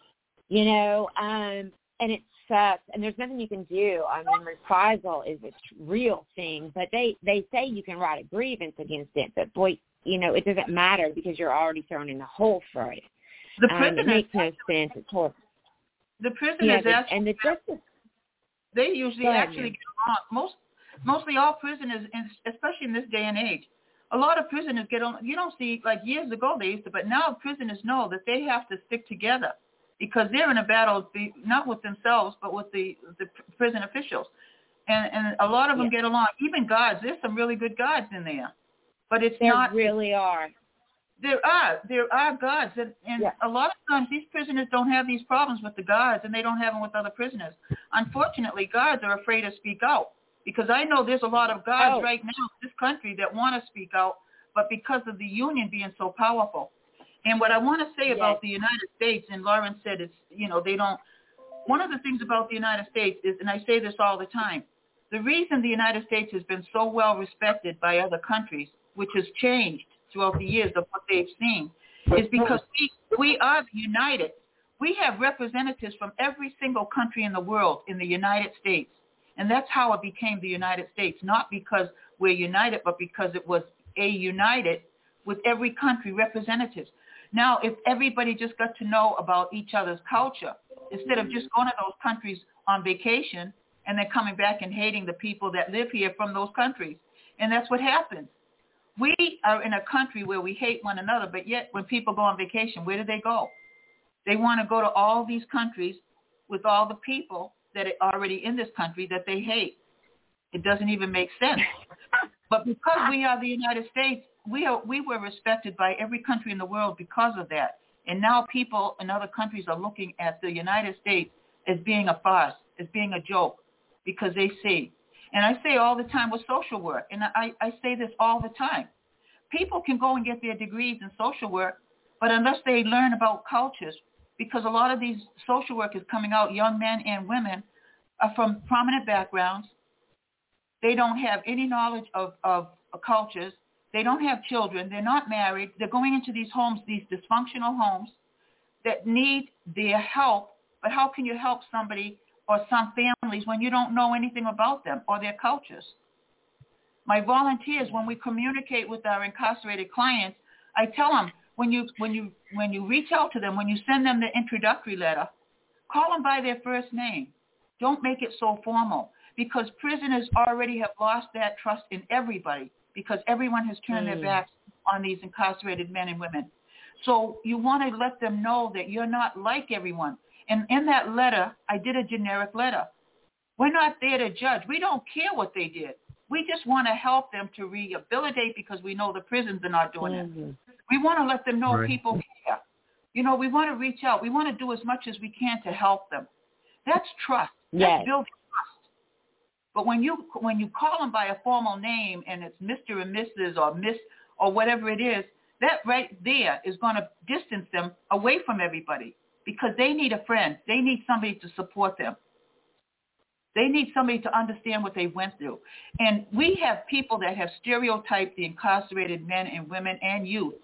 and it sucks. And there's nothing you can do. I mean, reprisal is a real thing, but they say you can write a grievance against it, but boy, it doesn't matter because you're already thrown in the hole for it. The prisoners, it makes no sense. It's horrible. The prisoners and the justice. They usually actually get along. Mostly all prisoners, especially in this day and age, a lot of prisoners get on. You don't see, like years ago they used to, but now prisoners know that they have to stick together because they're in a battle, not with themselves, but with the prison officials. And a lot of them get along. Even guards, there's some really good guards in there. But there really are. There are guards, and a lot of times these prisoners don't have these problems with the guards, and they don't have them with other prisoners. Unfortunately, guards are afraid to speak out because I know there's a lot of guards right now in this country that want to speak out, but because of the union being so powerful. And what I want to say about the United States, and Lawrence said it's, they don't. One of the things about the United States is, and I say this all the time, the reason the United States has been so well respected by other countries, which has changed throughout the years of what they've seen, is because we are united. We have representatives from every single country in the world in the United States. And that's how it became the United States, not because we're united, but because it was united with every country representatives. Now, if everybody just got to know about each other's culture, instead of just going to those countries on vacation and then coming back and hating the people that live here from those countries, and that's what happens. We are in a country where we hate one another, but yet when people go on vacation, where do they go? They want to go to all these countries with all the people that are already in this country that they hate. It doesn't even make sense. But because we are the United States, we were respected by every country in the world because of that. And now people in other countries are looking at the United States as being a farce, as being a joke, because they see. And I say all the time with social work, and I say this all the time. People can go and get their degrees in social work, but unless they learn about cultures, because a lot of these social workers coming out, young men and women, are from prominent backgrounds. They don't have any knowledge of cultures. They don't have children. They're not married. They're going into these homes, these dysfunctional homes that need their help. But how can you help somebody or some families when you don't know anything about them or their cultures? My volunteers, when we communicate with our incarcerated clients, I tell them, when you reach out to them, when you send them the introductory letter, call them by their first name. Don't make it so formal, because prisoners already have lost that trust in everybody because everyone has turned their backs on these incarcerated men and women. So you want to let them know that you're not like everyone. And in that letter, I did a generic letter. We're not there to judge. We don't care what they did. We just want to help them to rehabilitate because we know the prisons are not doing it. We want to let them know people care. We want to reach out. We want to do as much as we can to help them. That's trust. That's building trust. But when you call them by a formal name and it's Mr. and Mrs. or Miss or whatever it is, that right there is going to distance them away from everybody because they need a friend. They need somebody to support them. They need somebody to understand what they went through. And we have people that have stereotyped the incarcerated men and women and youth.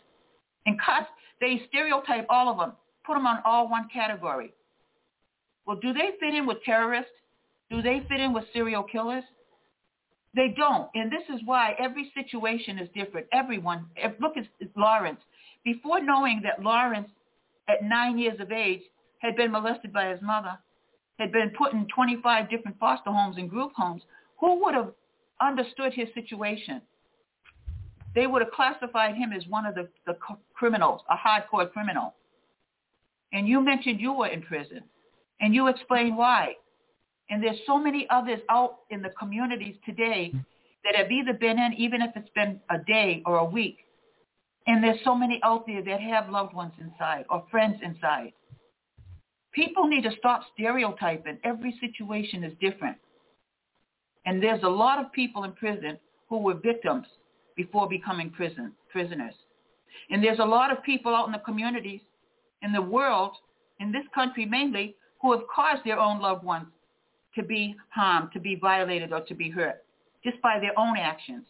They stereotype all of them, put them on all one category. Well, do they fit in with terrorists? Do they fit in with serial killers? They don't. And this is why every situation is different. Everyone, look at Lawrence. Before knowing that Lawrence, at 9 years of age, had been molested by his mother, had been put in 25 different foster homes and group homes, who would have understood his situation? They would have classified him as one of the criminals, a hardcore criminal. And you mentioned you were in prison, and you explained why. And there's so many others out in the communities today that have either been in, even if it's been a day or a week. And there's so many out there that have loved ones inside or friends inside. People need to stop stereotyping. Every situation is different. And there's a lot of people in prison who were victims before becoming prisoners. And there's a lot of people out in the communities, in the world, in this country mainly, who have caused their own loved ones to be harmed, to be violated, or to be hurt, just by their own actions.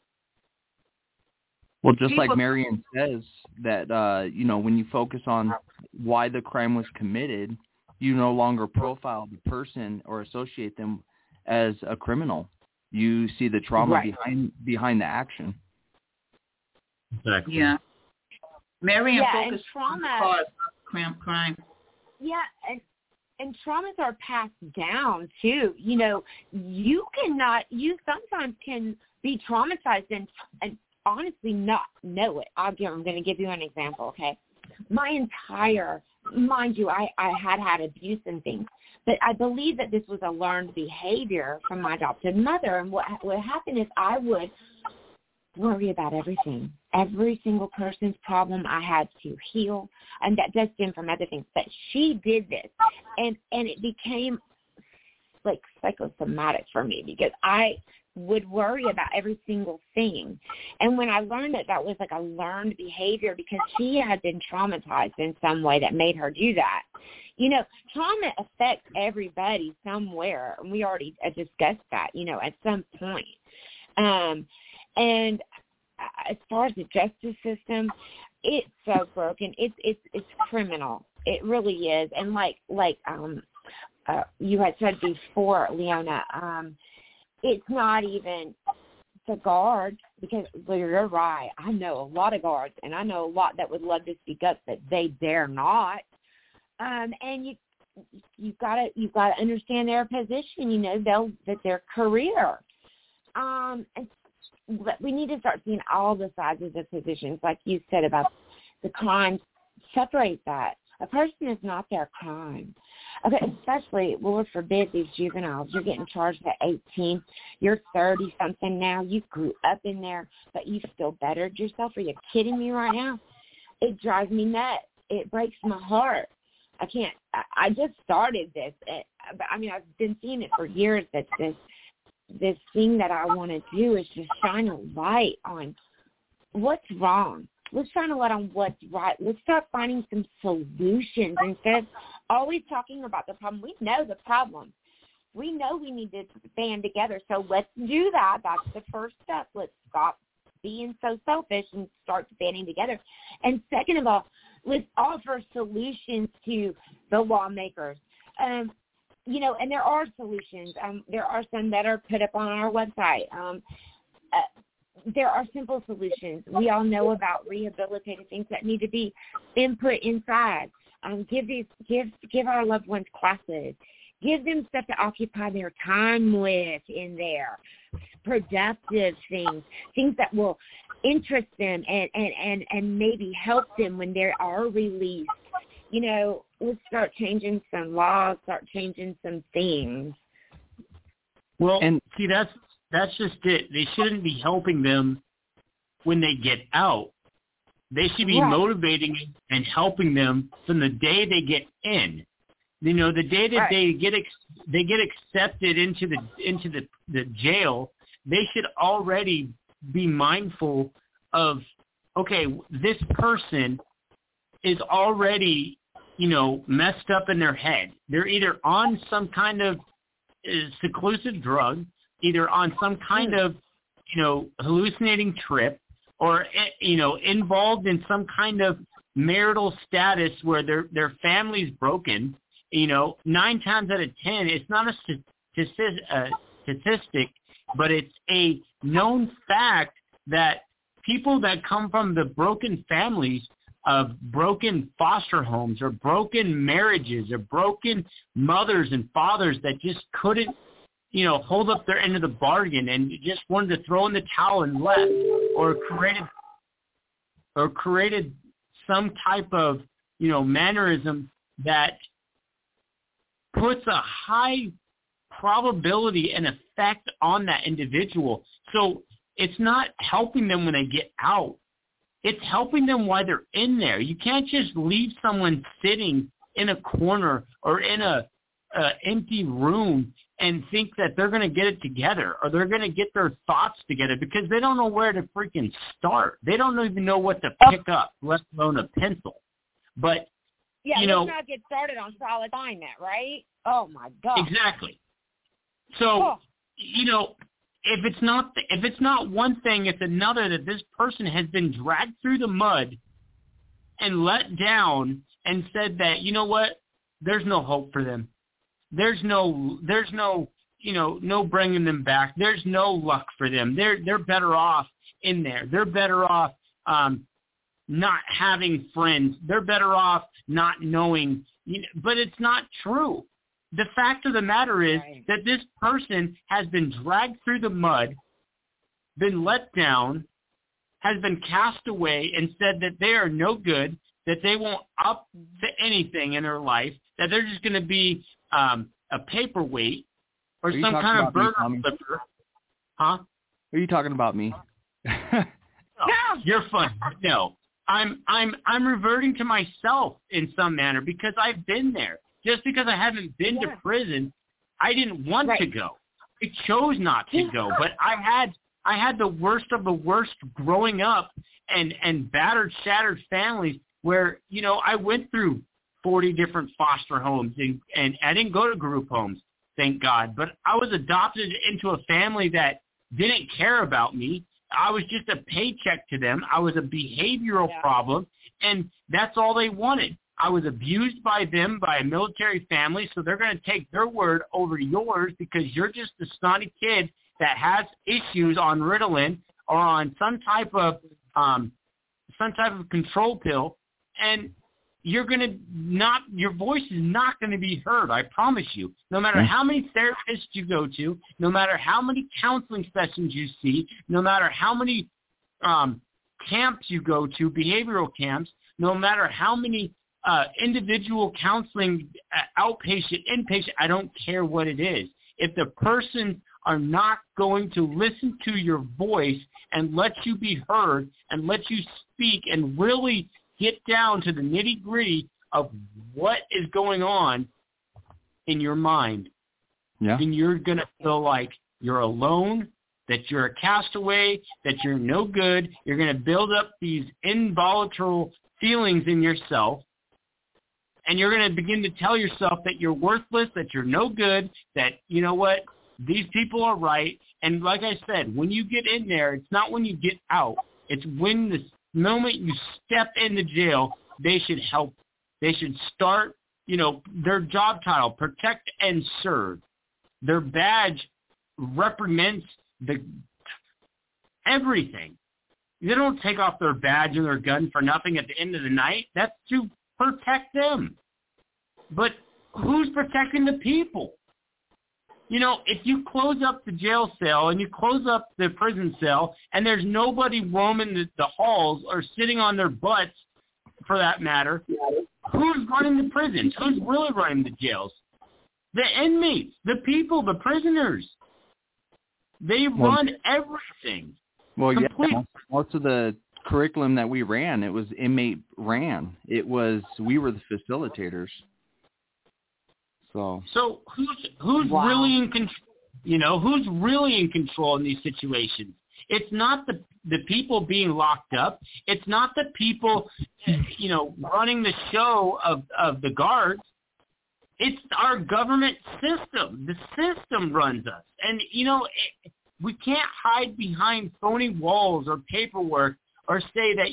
Well, just like Marion says, that, when you focus on why the crime was committed, you no longer profile the person or associate them as a criminal. You see the trauma behind the action. Exactly. Yeah. Marion focused on the cause of crime. Yeah, and traumas are passed down too. You sometimes can be traumatized and honestly not know it. I'm going to give you an example, okay? Mind you, I had abuse and things, but I believe that this was a learned behavior from my adopted mother. And what happened is I would worry about everything. Every single person's problem I had to heal, and that does stem from other things. But she did this, and it became like psychosomatic for me because I would worry about every single thing. And when I learned that was like a learned behavior because she had been traumatized in some way that made her do that. Trauma affects everybody somewhere, and we already discussed that, at some point. And as far as the justice system, it's so broken. It's criminal. It really is. And like you had said before, Leona, it's not even the guards, because you're right. I know a lot of guards, and I know a lot that would love to speak up, but they dare not. And you've got to understand their position. That their career. And we need to start seeing all the sides of the positions, like you said about the crimes. Separate that. A person is not their crime. Okay, especially, Lord forbid, these juveniles. You're getting charged at 18. You're 30-something now. You grew up in there, but you still bettered yourself. Are you kidding me right now? It drives me nuts. It breaks my heart. I can't. I just started this. I've been seeing it for years, that this thing that I want to do is just shine a light on what's wrong. Let's shine a light on what's right. Let's start finding some solutions instead of always talking about the problem. We know the problem. We know we need to band together. So let's do that. That's the first step. Let's stop being so selfish and start banding together. And second of all, let's offer solutions to the lawmakers. And there are solutions. There are some that are put up on our website. There are simple solutions. We all know about rehabilitative things that need to be input inside. Give our loved ones classes. Give them stuff to occupy their time with in there. Productive things that will interest them and maybe help them when they are released. Let's start changing some laws, start changing some things. Well, and see, that's just it. They shouldn't be helping them when they get out. They should be motivating and helping them from the day they get in. The day that they get accepted into the jail, they should already be mindful of, okay, this person is already, messed up in their head. They're either on some kind of seclusive drug, either on some kind of, hallucinating trip, or, involved in some kind of marital status where their family's broken. 9 times out of 10, it's not a statistic, but it's a known fact that people that come from the broken families of broken foster homes or broken marriages or broken mothers and fathers that just couldn't, hold up their end of the bargain and just wanted to throw in the towel and left, or created some type of, mannerism that puts a high probability and effect on that individual. So it's not helping them when they get out. It's helping them while they're in there. You can't just leave someone sitting in a corner or in a empty room and think that they're going to get it together or they're going to get their thoughts together, because they don't know where to freaking start. They don't even know what to pick up, let alone a pencil. But, let's not get started on solid alignment, right? Oh, my God. Exactly. So, if it's not one thing, it's another that this person has been dragged through the mud and let down and said that, you know what, there's no hope for them. There's no no bringing them back. There's no luck for them. They're better off in there. They're better off not having friends. They're better off not knowing. But it's not true. The fact of the matter is that this person has been dragged through the mud, been let down, has been cast away, and said that they are no good, that they won't up to anything in their life, that they're just going to be a paperweight or some kind of burger flipper. Huh? Are you talking about me? No, you're funny. No, I'm reverting to myself in some manner because I've been there. Just because I haven't been to prison, I didn't want to go. I chose not to go. But I had the worst of the worst growing up and battered, shattered families where, I went through 40 different foster homes and I didn't go to group homes, thank God. But I was adopted into a family that didn't care about me. I was just a paycheck to them. I was a behavioral problem, and that's all they wanted. I was abused by them, by a military family, so they're going to take their word over yours because you're just a snotty kid that has issues on Ritalin or on some type of control pill, and your voice is not going to be heard. I promise you. No matter how many therapists you go to, no matter how many counseling sessions you see, no matter how many camps you go to, behavioral camps, no matter how many individual counseling, outpatient, inpatient, I don't care what it is. If the person are not going to listen to your voice and let you be heard and let you speak and really get down to the nitty-gritty of what is going on in your mind, then you're going to feel like you're alone, that you're a castaway, that you're no good. You're going to build up these involuntary feelings in yourself, and you're going to begin to tell yourself that you're worthless, that you're no good, that, you know what, these people are right. And like I said, when you get in there, it's not when you get out. It's when the moment you step into jail, they should help. They should start, their job title, protect and serve. Their badge represents everything. They don't take off their badge and their gun for nothing at the end of the night. That's to protect them. But who's protecting the people? If you close up the jail cell and you close up the prison cell and there's nobody roaming the halls or sitting on their butts, for that matter, who's running the prisons? Who's really running the jails? The inmates, the people, the prisoners. They run everything. Well, completely. Most of the curriculum that we ran, it was inmate ran. We were the facilitators. So who's really in control? Who's really in control in these situations? It's not the people being locked up. It's not the people, running the show of the guards. It's our government system. The system runs us. And, we can't hide behind phony walls or paperwork or say that,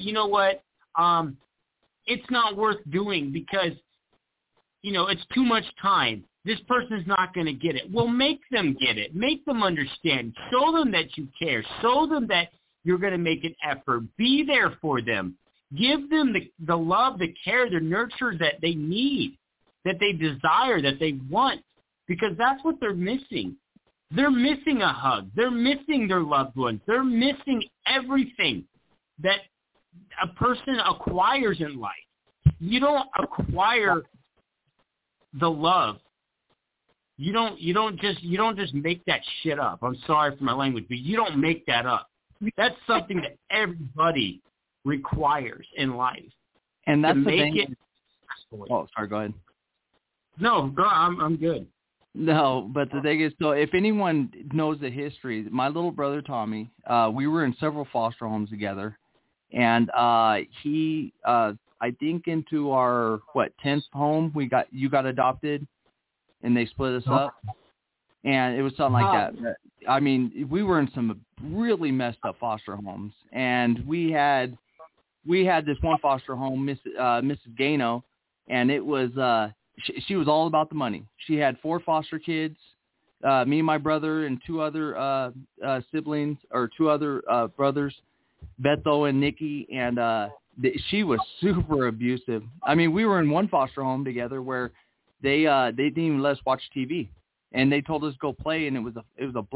it's not worth doing because, it's too much time. This person's not going to get it. Well, make them get it. Make them understand. Show them that you care. Show them that you're going to make an effort. Be there for them. Give them the love, the care, the nurture that they need, that they desire, that they want, because that's what they're missing. They're missing a hug. They're missing their loved ones. They're missing everything that a person acquires in life. You don't acquire the love. You don't just make that shit up. I'm sorry for my language, but you don't make that up. That's something that everybody requires in life. And that's the thing. Oh, sorry. Go ahead. No, go. I'm good. No, but the thing is, so if anyone knows the history, my little brother Tommy, we were in several foster homes together, and he, I think, into our 10th home, you got adopted, and they split us up, And it was something like that. I mean, we were in some really messed up foster homes, and we had this one foster home, Mrs. Gano, and it was she was all about the money. She had 4 foster kids, me and my brother and 2 other siblings, or 2 other brothers, Beto and Nikki, and she was super abusive. I mean, we were in one foster home together where they didn't even let us watch TV. And they told us to go play, and it was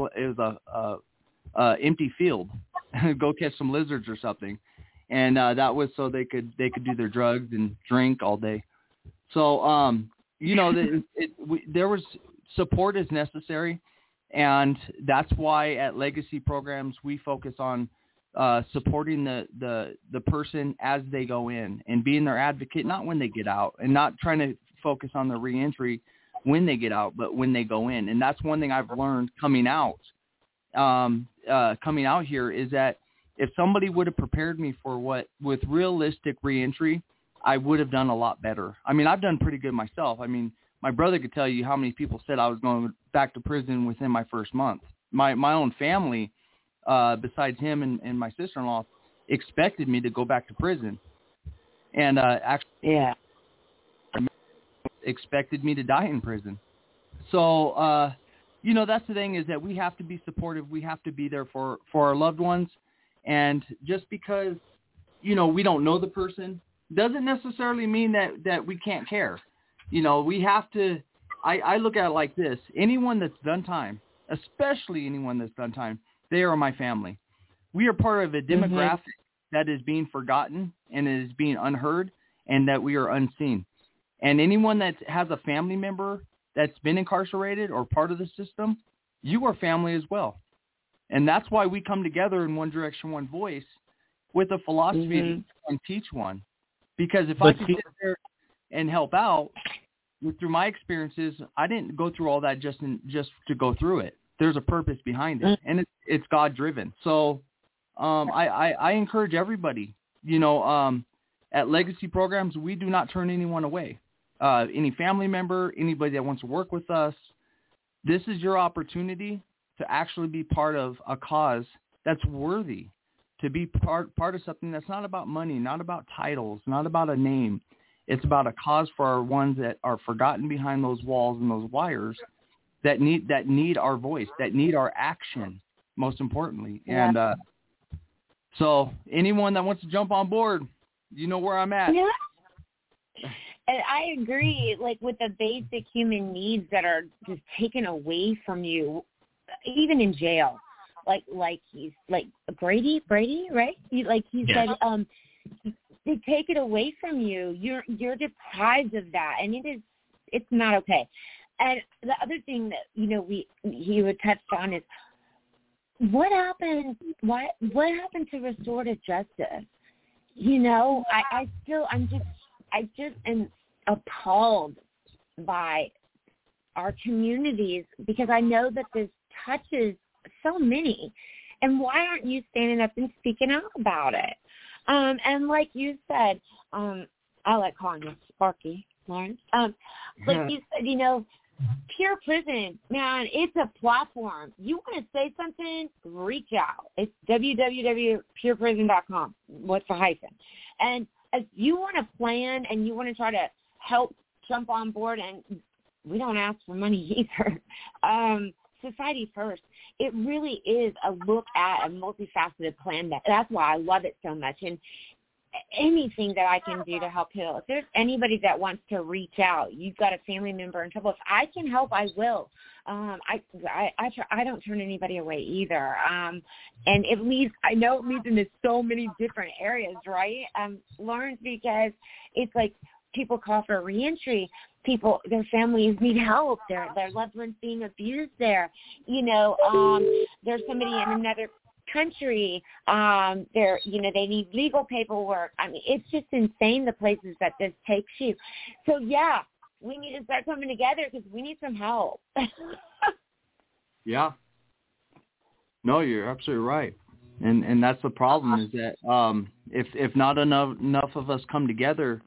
a empty field. Go catch some lizards or something, and that was so they could do their drugs and drink all day. So there was support is necessary, and that's why at Legacy Programs we focus on supporting the person as they go in and being their advocate, not when they get out, and not trying to focus on the reentry when they get out, but when they go in. And that's one thing I've learned coming out here is that if somebody would have prepared me for with realistic reentry, I would have done a lot better. I mean, I've done pretty good myself. I mean, my brother could tell you how many people said I was going back to prison within my first month. My own family, besides him and my sister-in-law, expected me to go back to prison. And actually expected me to die in prison. So, that's the thing, is that we have to be supportive. We have to be there for our loved ones. And just because, we don't know the person doesn't necessarily mean that we can't care. We have to, I look at it like this. Anyone that's done time, especially anyone that's done time, they are my family. We are part of a demographic that is being forgotten and is being unheard, and that we are unseen. And anyone that has a family member that's been incarcerated or part of the system, you are family as well. And that's why we come together in one direction, one voice, with a philosophy and teach one. Because if I could sit there and help out through my experiences, I didn't go through all that just to go through it. There's a purpose behind it, and it's God-driven. So I encourage everybody, at Legacy Programs, we do not turn anyone away. Any family member, anybody that wants to work with us, this is your opportunity to actually be part of a cause that's worthy, to be part of something that's not about money, not about titles, not about a name. It's about a cause for our ones that are forgotten behind those walls and those wires that need our voice, that need our action, most importantly. Yeah. And so anyone that wants to jump on board, you know where I'm at. Yeah. And I agree, with the basic human needs that are just taken away from you, even in jail. He's Brady, right? He said, they take it away from you. You're deprived of that, and it's not okay. And the other thing that he would touch on is what happened. What happened to restorative justice? I just am appalled by our communities, because I know that this touches so many. And why aren't you standing up and speaking out about it? And like you said, I like calling you Sparky, Lawrence. Like you said, Pure Prison, man, it's a platform. You want to say something, reach out. It's www.pureprison.com. What's the hyphen? And if you want to plan and you want to try to help jump on board, and we don't ask for money either, society first. It really is a look at a multifaceted plan. That's why I love it so much. And anything that I can do to help heal. If there's anybody that wants to reach out, you've got a family member in trouble, if I can help, I will. I don't turn anybody away either. And I know it leads into so many different areas, right? Lawrence, because it's like people call for reentry. People, their families need help. Their loved ones being abused there. There's somebody in another country. They need legal paperwork. I mean, it's just insane the places that this takes you. So yeah, we need to start coming together because we need some help. Yeah. No, you're absolutely right. And that's the problem, is that if not enough of us come together,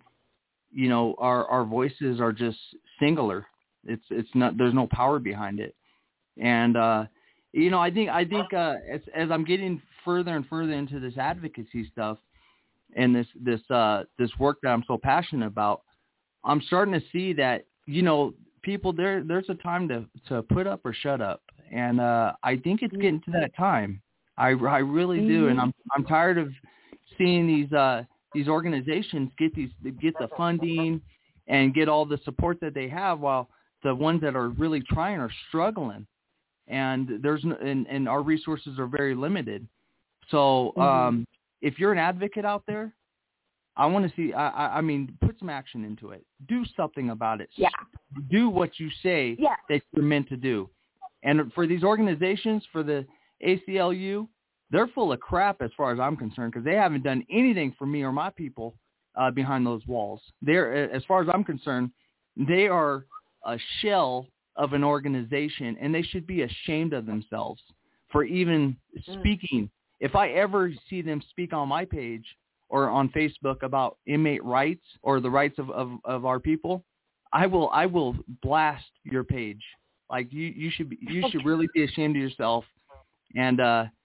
our voices are just singular. It's not, there's no power behind it. And I think as I'm getting further and further into this advocacy stuff and this work that I'm so passionate about, I'm starting to see that people there's a time to put up or shut up, and I think it's getting to that time. I really do, and I'm tired of seeing these organizations get the funding and get all the support that they have, while the ones that are really trying are struggling, and and our resources are very limited. So if you're an advocate out there, I want to see. I mean, put some action into it. Do something about it. Yeah. Do what you say that you're meant to do. And for these organizations, for the ACLU, they're full of crap as far as I'm concerned, because they haven't done anything for me or my people behind those walls. They're, as far as I'm concerned, they are a shell of an organization, and they should be ashamed of themselves for even speaking. If I ever see them speak on my page or on Facebook about inmate rights or the rights of our people, I will blast your page. Like you should really be ashamed of yourself, and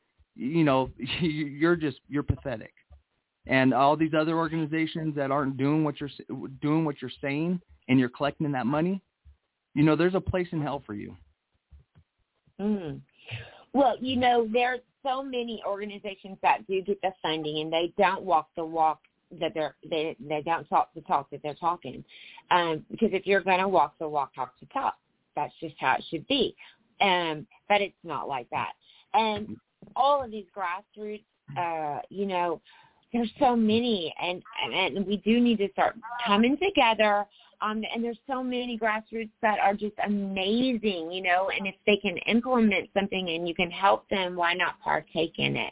you're pathetic. And all these other organizations that aren't doing what you're saying, and you're collecting that money, there's a place in hell for you. Well, there's so many organizations that do get the funding, and they don't walk the walk that they don't talk the talk that they're talking. Because if you're going to walk the walk, talk the talk. That's just how it should be. But it's not like that. And all of these grassroots, there's so many, and we do need to start coming together. And there's so many grassroots that are just amazing, and if they can implement something and you can help them, why not partake in it?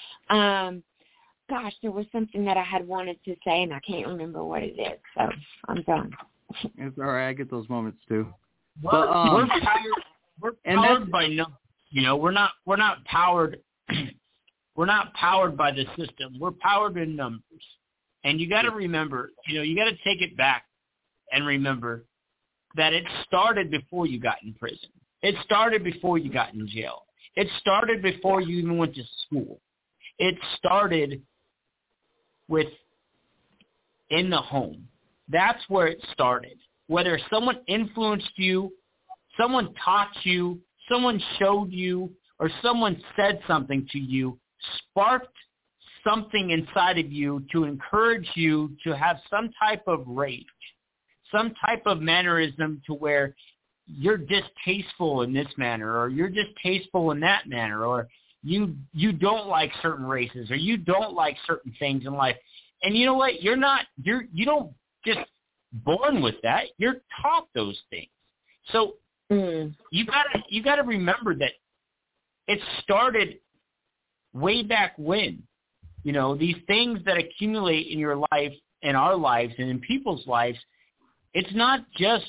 Gosh, there was something that I had wanted to say, and I can't remember what it is, so I'm done. It's all right. I get those moments too. We're powered by numbers. We're not powered. We're not powered by the system. We're powered in numbers. And you got to remember, you got to take it back and remember that it started before you got in prison. It started before you got in jail. It started before you even went to school. It started with in the home. That's where it started. Whether someone influenced you, someone taught you, someone showed you, or someone said something to you, sparked something inside of you to encourage you to have some type of rage, some type of mannerism to where you're distasteful in this manner, or you're distasteful in that manner, or you don't like certain races, or you don't like certain things in life. And you know what? You don't just born with that. You're taught those things. So you gotta remember that it started way back when. These things that accumulate in your life, in our lives, and in people's lives, it's not just,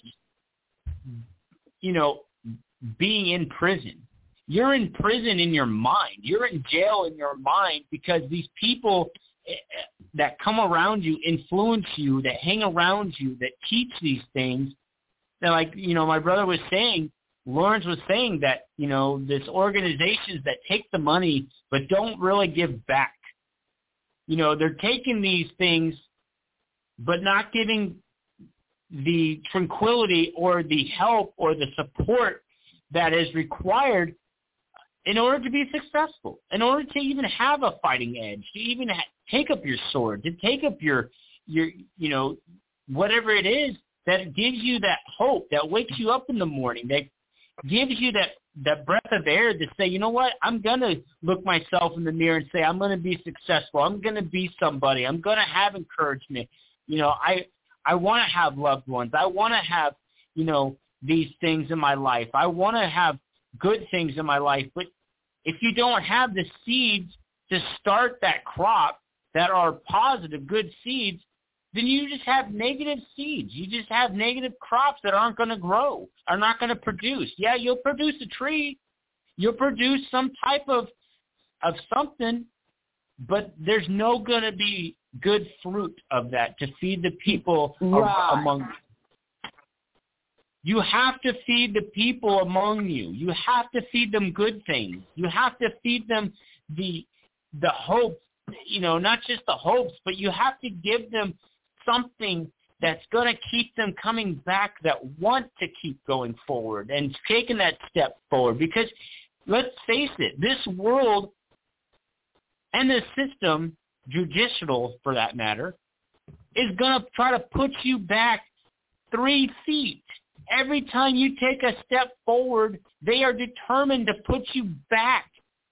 being in prison. You're in prison in your mind. You're in jail in your mind because these people that come around you, influence you, that hang around you, that teach these things. They're like, my brother was saying, Lawrence was saying that, this organizations that take the money but don't really give back. They're taking these things but not giving the tranquility or the help or the support that is required in order to be successful, in order to even have a fighting edge, to even take up your sword, to take up your whatever it is that gives you that hope, that wakes you up in the morning, that gives you that breath of air to say, you know what, I'm going to look myself in the mirror and say, I'm going to be successful. I'm going to be somebody. I'm going to have encouragement. I want to have loved ones. I want to have, these things in my life. I want to have good things in my life. But if you don't have the seeds to start that crop that are positive, good seeds, then you just have negative seeds. You just have negative crops that aren't going to grow, are not going to produce. Yeah, you'll produce a tree. You'll produce some type of something, but there's no going to be good fruit of that to feed the people among you. You have to feed the people among you. You have to feed them good things. You have to feed them the hope, not just the hopes, but you have to give them something that's going to keep them coming back, that want to keep going forward and taking that step forward. Because let's face it, this world and this system, judicial for that matter, is going to try to put you back 3 feet. Every time you take a step forward, they are determined to put you back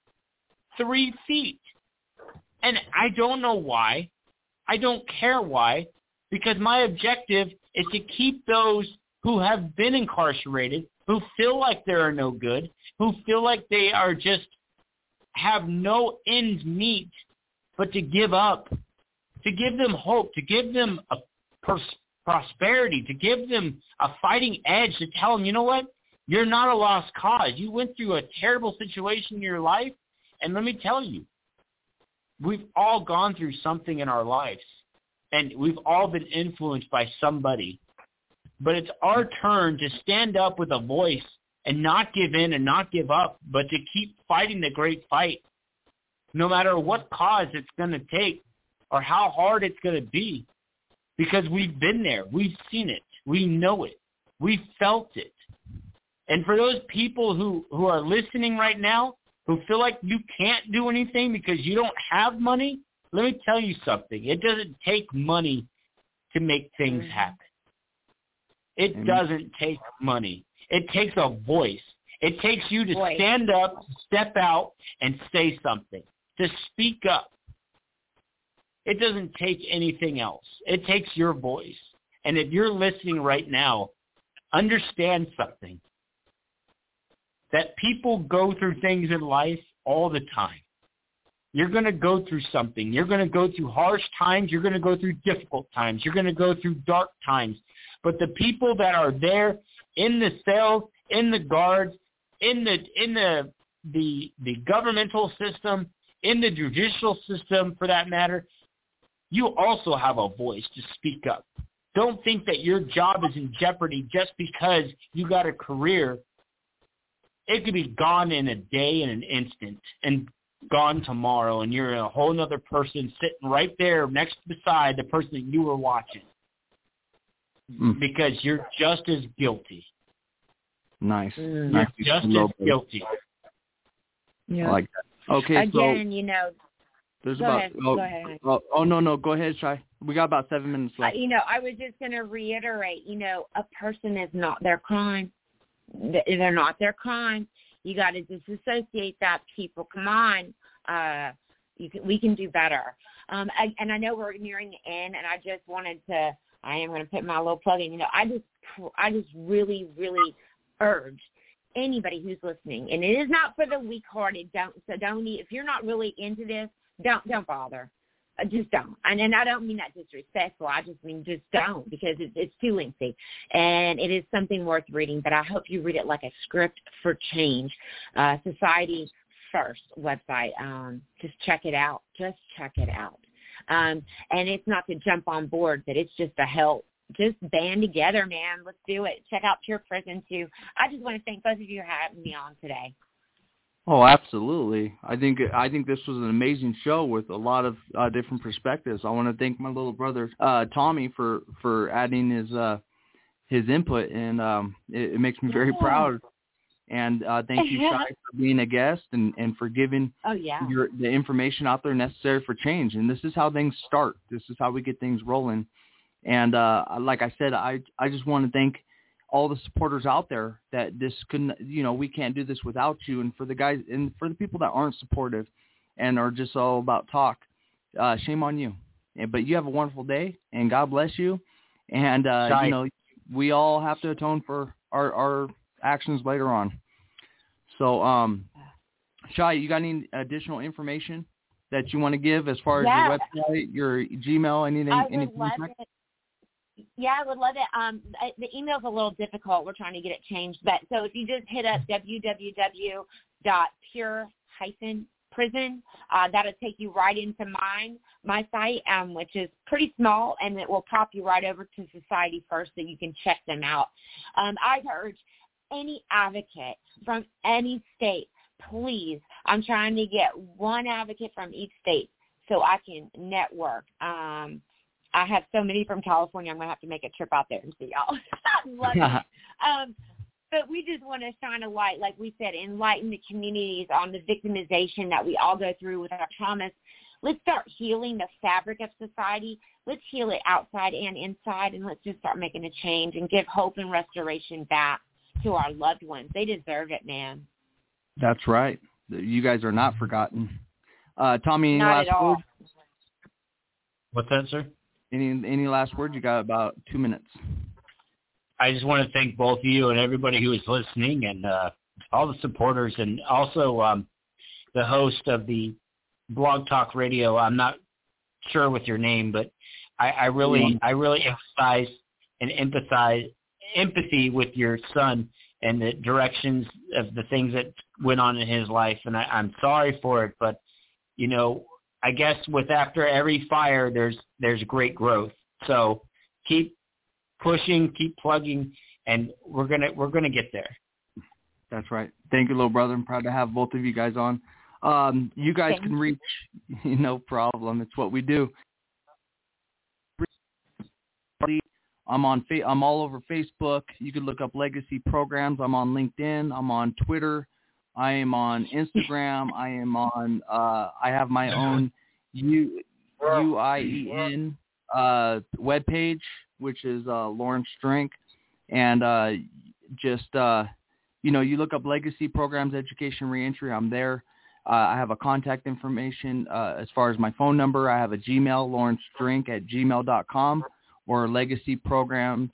3 feet. And I don't know why. I don't care why, because my objective is to keep those who have been incarcerated, who feel like they are no good, who feel like they are just have no ends meet, but to give up, to give them hope, to give them a prosperity, to give them a fighting edge, to tell them, you know what, you're not a lost cause. You went through a terrible situation in your life, and let me tell you, we've all gone through something in our lives, and we've all been influenced by somebody. But it's our turn to stand up with a voice and not give in and not give up, but to keep fighting the great fight, no matter what cause it's going to take or how hard it's going to be, because we've been there. We've seen it. We know it. We've felt it. And for those people who are listening right now, who feel like you can't do anything because you don't have money, let me tell you something. It doesn't take money to make things happen. It doesn't take money. It takes a voice. It takes you to stand up, step out, and say something, to speak up. It doesn't take anything else. It takes your voice. And if you're listening right now, understand something. That people go through things in life all the time. You're going to go through something. You're going to go through harsh times. You're going to go through difficult times. You're going to go through dark times. But the people that are there in the cells, in the guards, in the governmental system, in the judicial system for that matter, you also have a voice to speak up. Don't think that your job is in jeopardy just because you got a career. It could be gone in a day, in an instant, and gone tomorrow, and you're a whole other person sitting right there next beside the person that you were watching. Because you're just as guilty. Nice. You're just as guilty. Yeah. I like that. Okay, again, there's go ahead. Go ahead. No, go ahead, Shai. We got about 7 minutes left. I was just going to reiterate, a person is not their crime. They're not their crime. You got to disassociate that, people. Come on. We can do better. And I know we're nearing the end, and I just wanted to, I am going to put my little plug in. I just really, really urge anybody who's listening, and it is not for the weak-hearted. If you're not really into this, don't bother. Just don't. And I don't mean that disrespectful. I just mean just don't, because it's too lengthy. And it is something worth reading, but I hope you read it like a script for change. Society First website. Just check it out. And it's not to jump on board, but it's just to help. Just band together, man. Let's do it. Check out Pure Prison, too. I just want to thank both of you for having me on today. Oh, absolutely. I think this was an amazing show with a lot of different perspectives. I want to thank my little brother Tommy for adding his input, and it makes me very proud. And thank you, Shai, for being a guest and for giving the information out there necessary for change. And this is how things start. This is how we get things rolling. And like I said, I just want to thank all the supporters out there that this couldn't, we can't do this without you. And for the guys and for the people that aren't supportive and are just all about talk, shame on you. But you have a wonderful day, and God bless you. And, we all have to atone for our actions later on. So, Shai, you got any additional information that you want to give as far as your website, your Gmail, anything? I would love it. Yeah, I would love it. The email's a little difficult. We're trying to get it changed. But so if you just hit up www.pure-prison, prison. That'll take you right into my site, which is pretty small, and it will pop you right over to Society First so you can check them out. I urge any advocate from any state, please, I'm trying to get one advocate from each state so I can network. I have so many from California, I'm going to have to make a trip out there and see y'all. I love it. But we just want to shine a light, like we said, enlighten the communities on the victimization that we all go through with our traumas. Let's start healing the fabric of society. Let's heal it outside and inside, and let's just start making a change and give hope and restoration back to our loved ones. They deserve it, man. That's right. You guys are not forgotten. Tommy, any Not last at all. word? What's that, sir? Any last word? You got about 2 minutes. I just want to thank both of you and everybody who is listening, and all the supporters, and also the host of the Blog Talk Radio. I'm not sure with your name, but I really emphasize and empathy with your son and the directions of the things that went on in his life, and I'm sorry for it. But I guess with after every fire, there's great growth. So keep pushing, keep plugging, and we're gonna get there. That's right. Thank you, little brother. I'm proud to have both of you guys on. You guys can reach, no problem. It's what we do. I'm all over Facebook. You can look up Legacy Programs. I'm on LinkedIn. I'm on Twitter. I am on Instagram. I am on. I have my own UIEN webpage, which is Lawrence Drink, and you look up Legacy Programs Education Reentry. I'm there. I have a contact information as far as my phone number. I have a Gmail, lawrencedrink@gmail.com, or Legacy Programs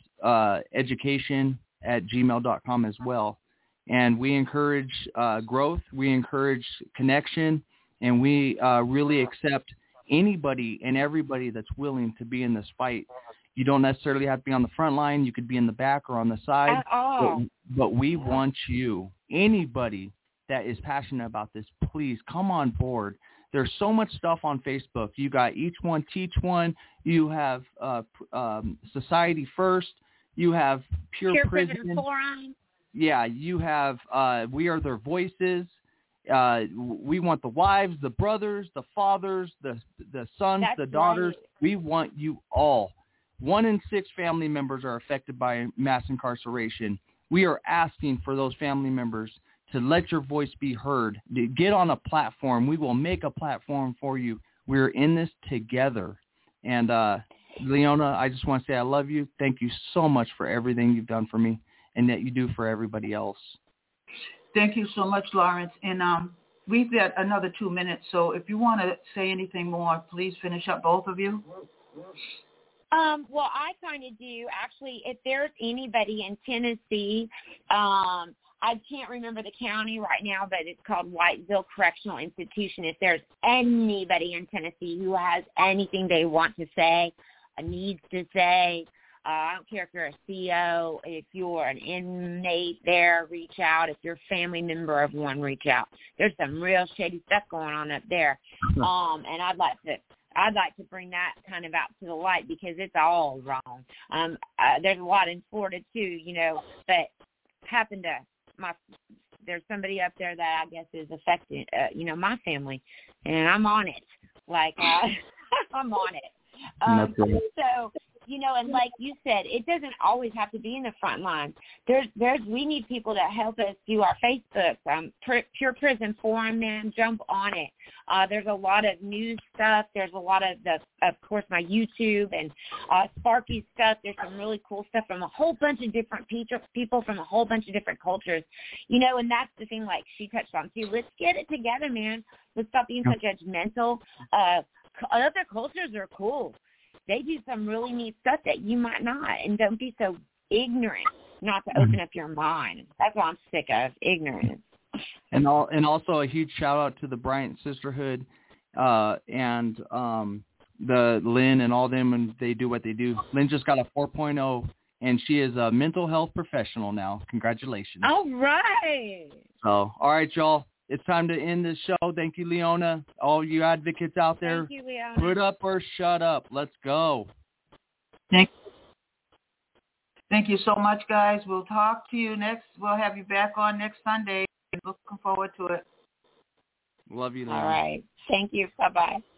Education@gmail.com as well. And we encourage growth. We encourage connection, and we really accept anybody and everybody that's willing to be in this fight. You don't necessarily have to be on the front line. You could be in the back or on the side. At all. But we want you, anybody that is passionate about this, please come on board. There's so much stuff on Facebook. You got Each One Teach One. You have Society First. You have Pure Prison Forum. Yeah, you have We Are Their Voices. We want the wives, the brothers, the fathers, the sons, the daughters. Right. We want you all. 1 in 6 family members are affected by mass incarceration. We are asking for those family members to let your voice be heard. Get on a platform. We will make a platform for you. We're in this together. And Leona, I just want to say I love you. Thank you so much for everything you've done for me and that you do for everybody else. Thank you so much, Lawrence. And we've got another 2 minutes, so if you want to say anything more, please finish up, both of you. Well, I kind of do. Actually, if there's anybody in Tennessee, I can't remember the county right now, but it's called Whiteville Correctional Institution. If there's anybody in Tennessee who has anything they want to say, needs to say, I don't care if you're a CO, if you're an inmate there, reach out. If you're a family member of one, reach out. There's some real shady stuff going on up there, and I'd like to bring that kind of out to the light because it's all wrong. There's a lot in Florida too, but there's somebody up there that I guess is affecting, my family, and I'm on it. I'm on it. So, and like you said, it doesn't always have to be in the front line. We need people to help us do our Facebook, Pure Prison Forum, man, jump on it. There's a lot of news stuff. There's a lot of of course, my YouTube and Sparky stuff. There's some really cool stuff from a whole bunch of different people from a whole bunch of different cultures, and that's the thing like she touched on too. Let's get it together, man. Let's stop being so judgmental. Other cultures are cool. They do some really neat stuff that you might not, and don't be so ignorant not to open up your mind. That's what I'm sick of, ignorance. And also a huge shout out to the Bryant Sisterhood and the Lynn and all them, and they do what they do. Lynn just got a 4.0, and she is a mental health professional now. Congratulations. All right. So, all right, y'all. it's time to end this show. Thank you, Leona. All you advocates out there, Thank you, Leona. put up or shut up. Let's go. Thank you so much, guys. We'll talk to you next. We'll have you back on next Sunday. Looking forward to it. Love you, Leona. All right. Thank you. Bye-bye.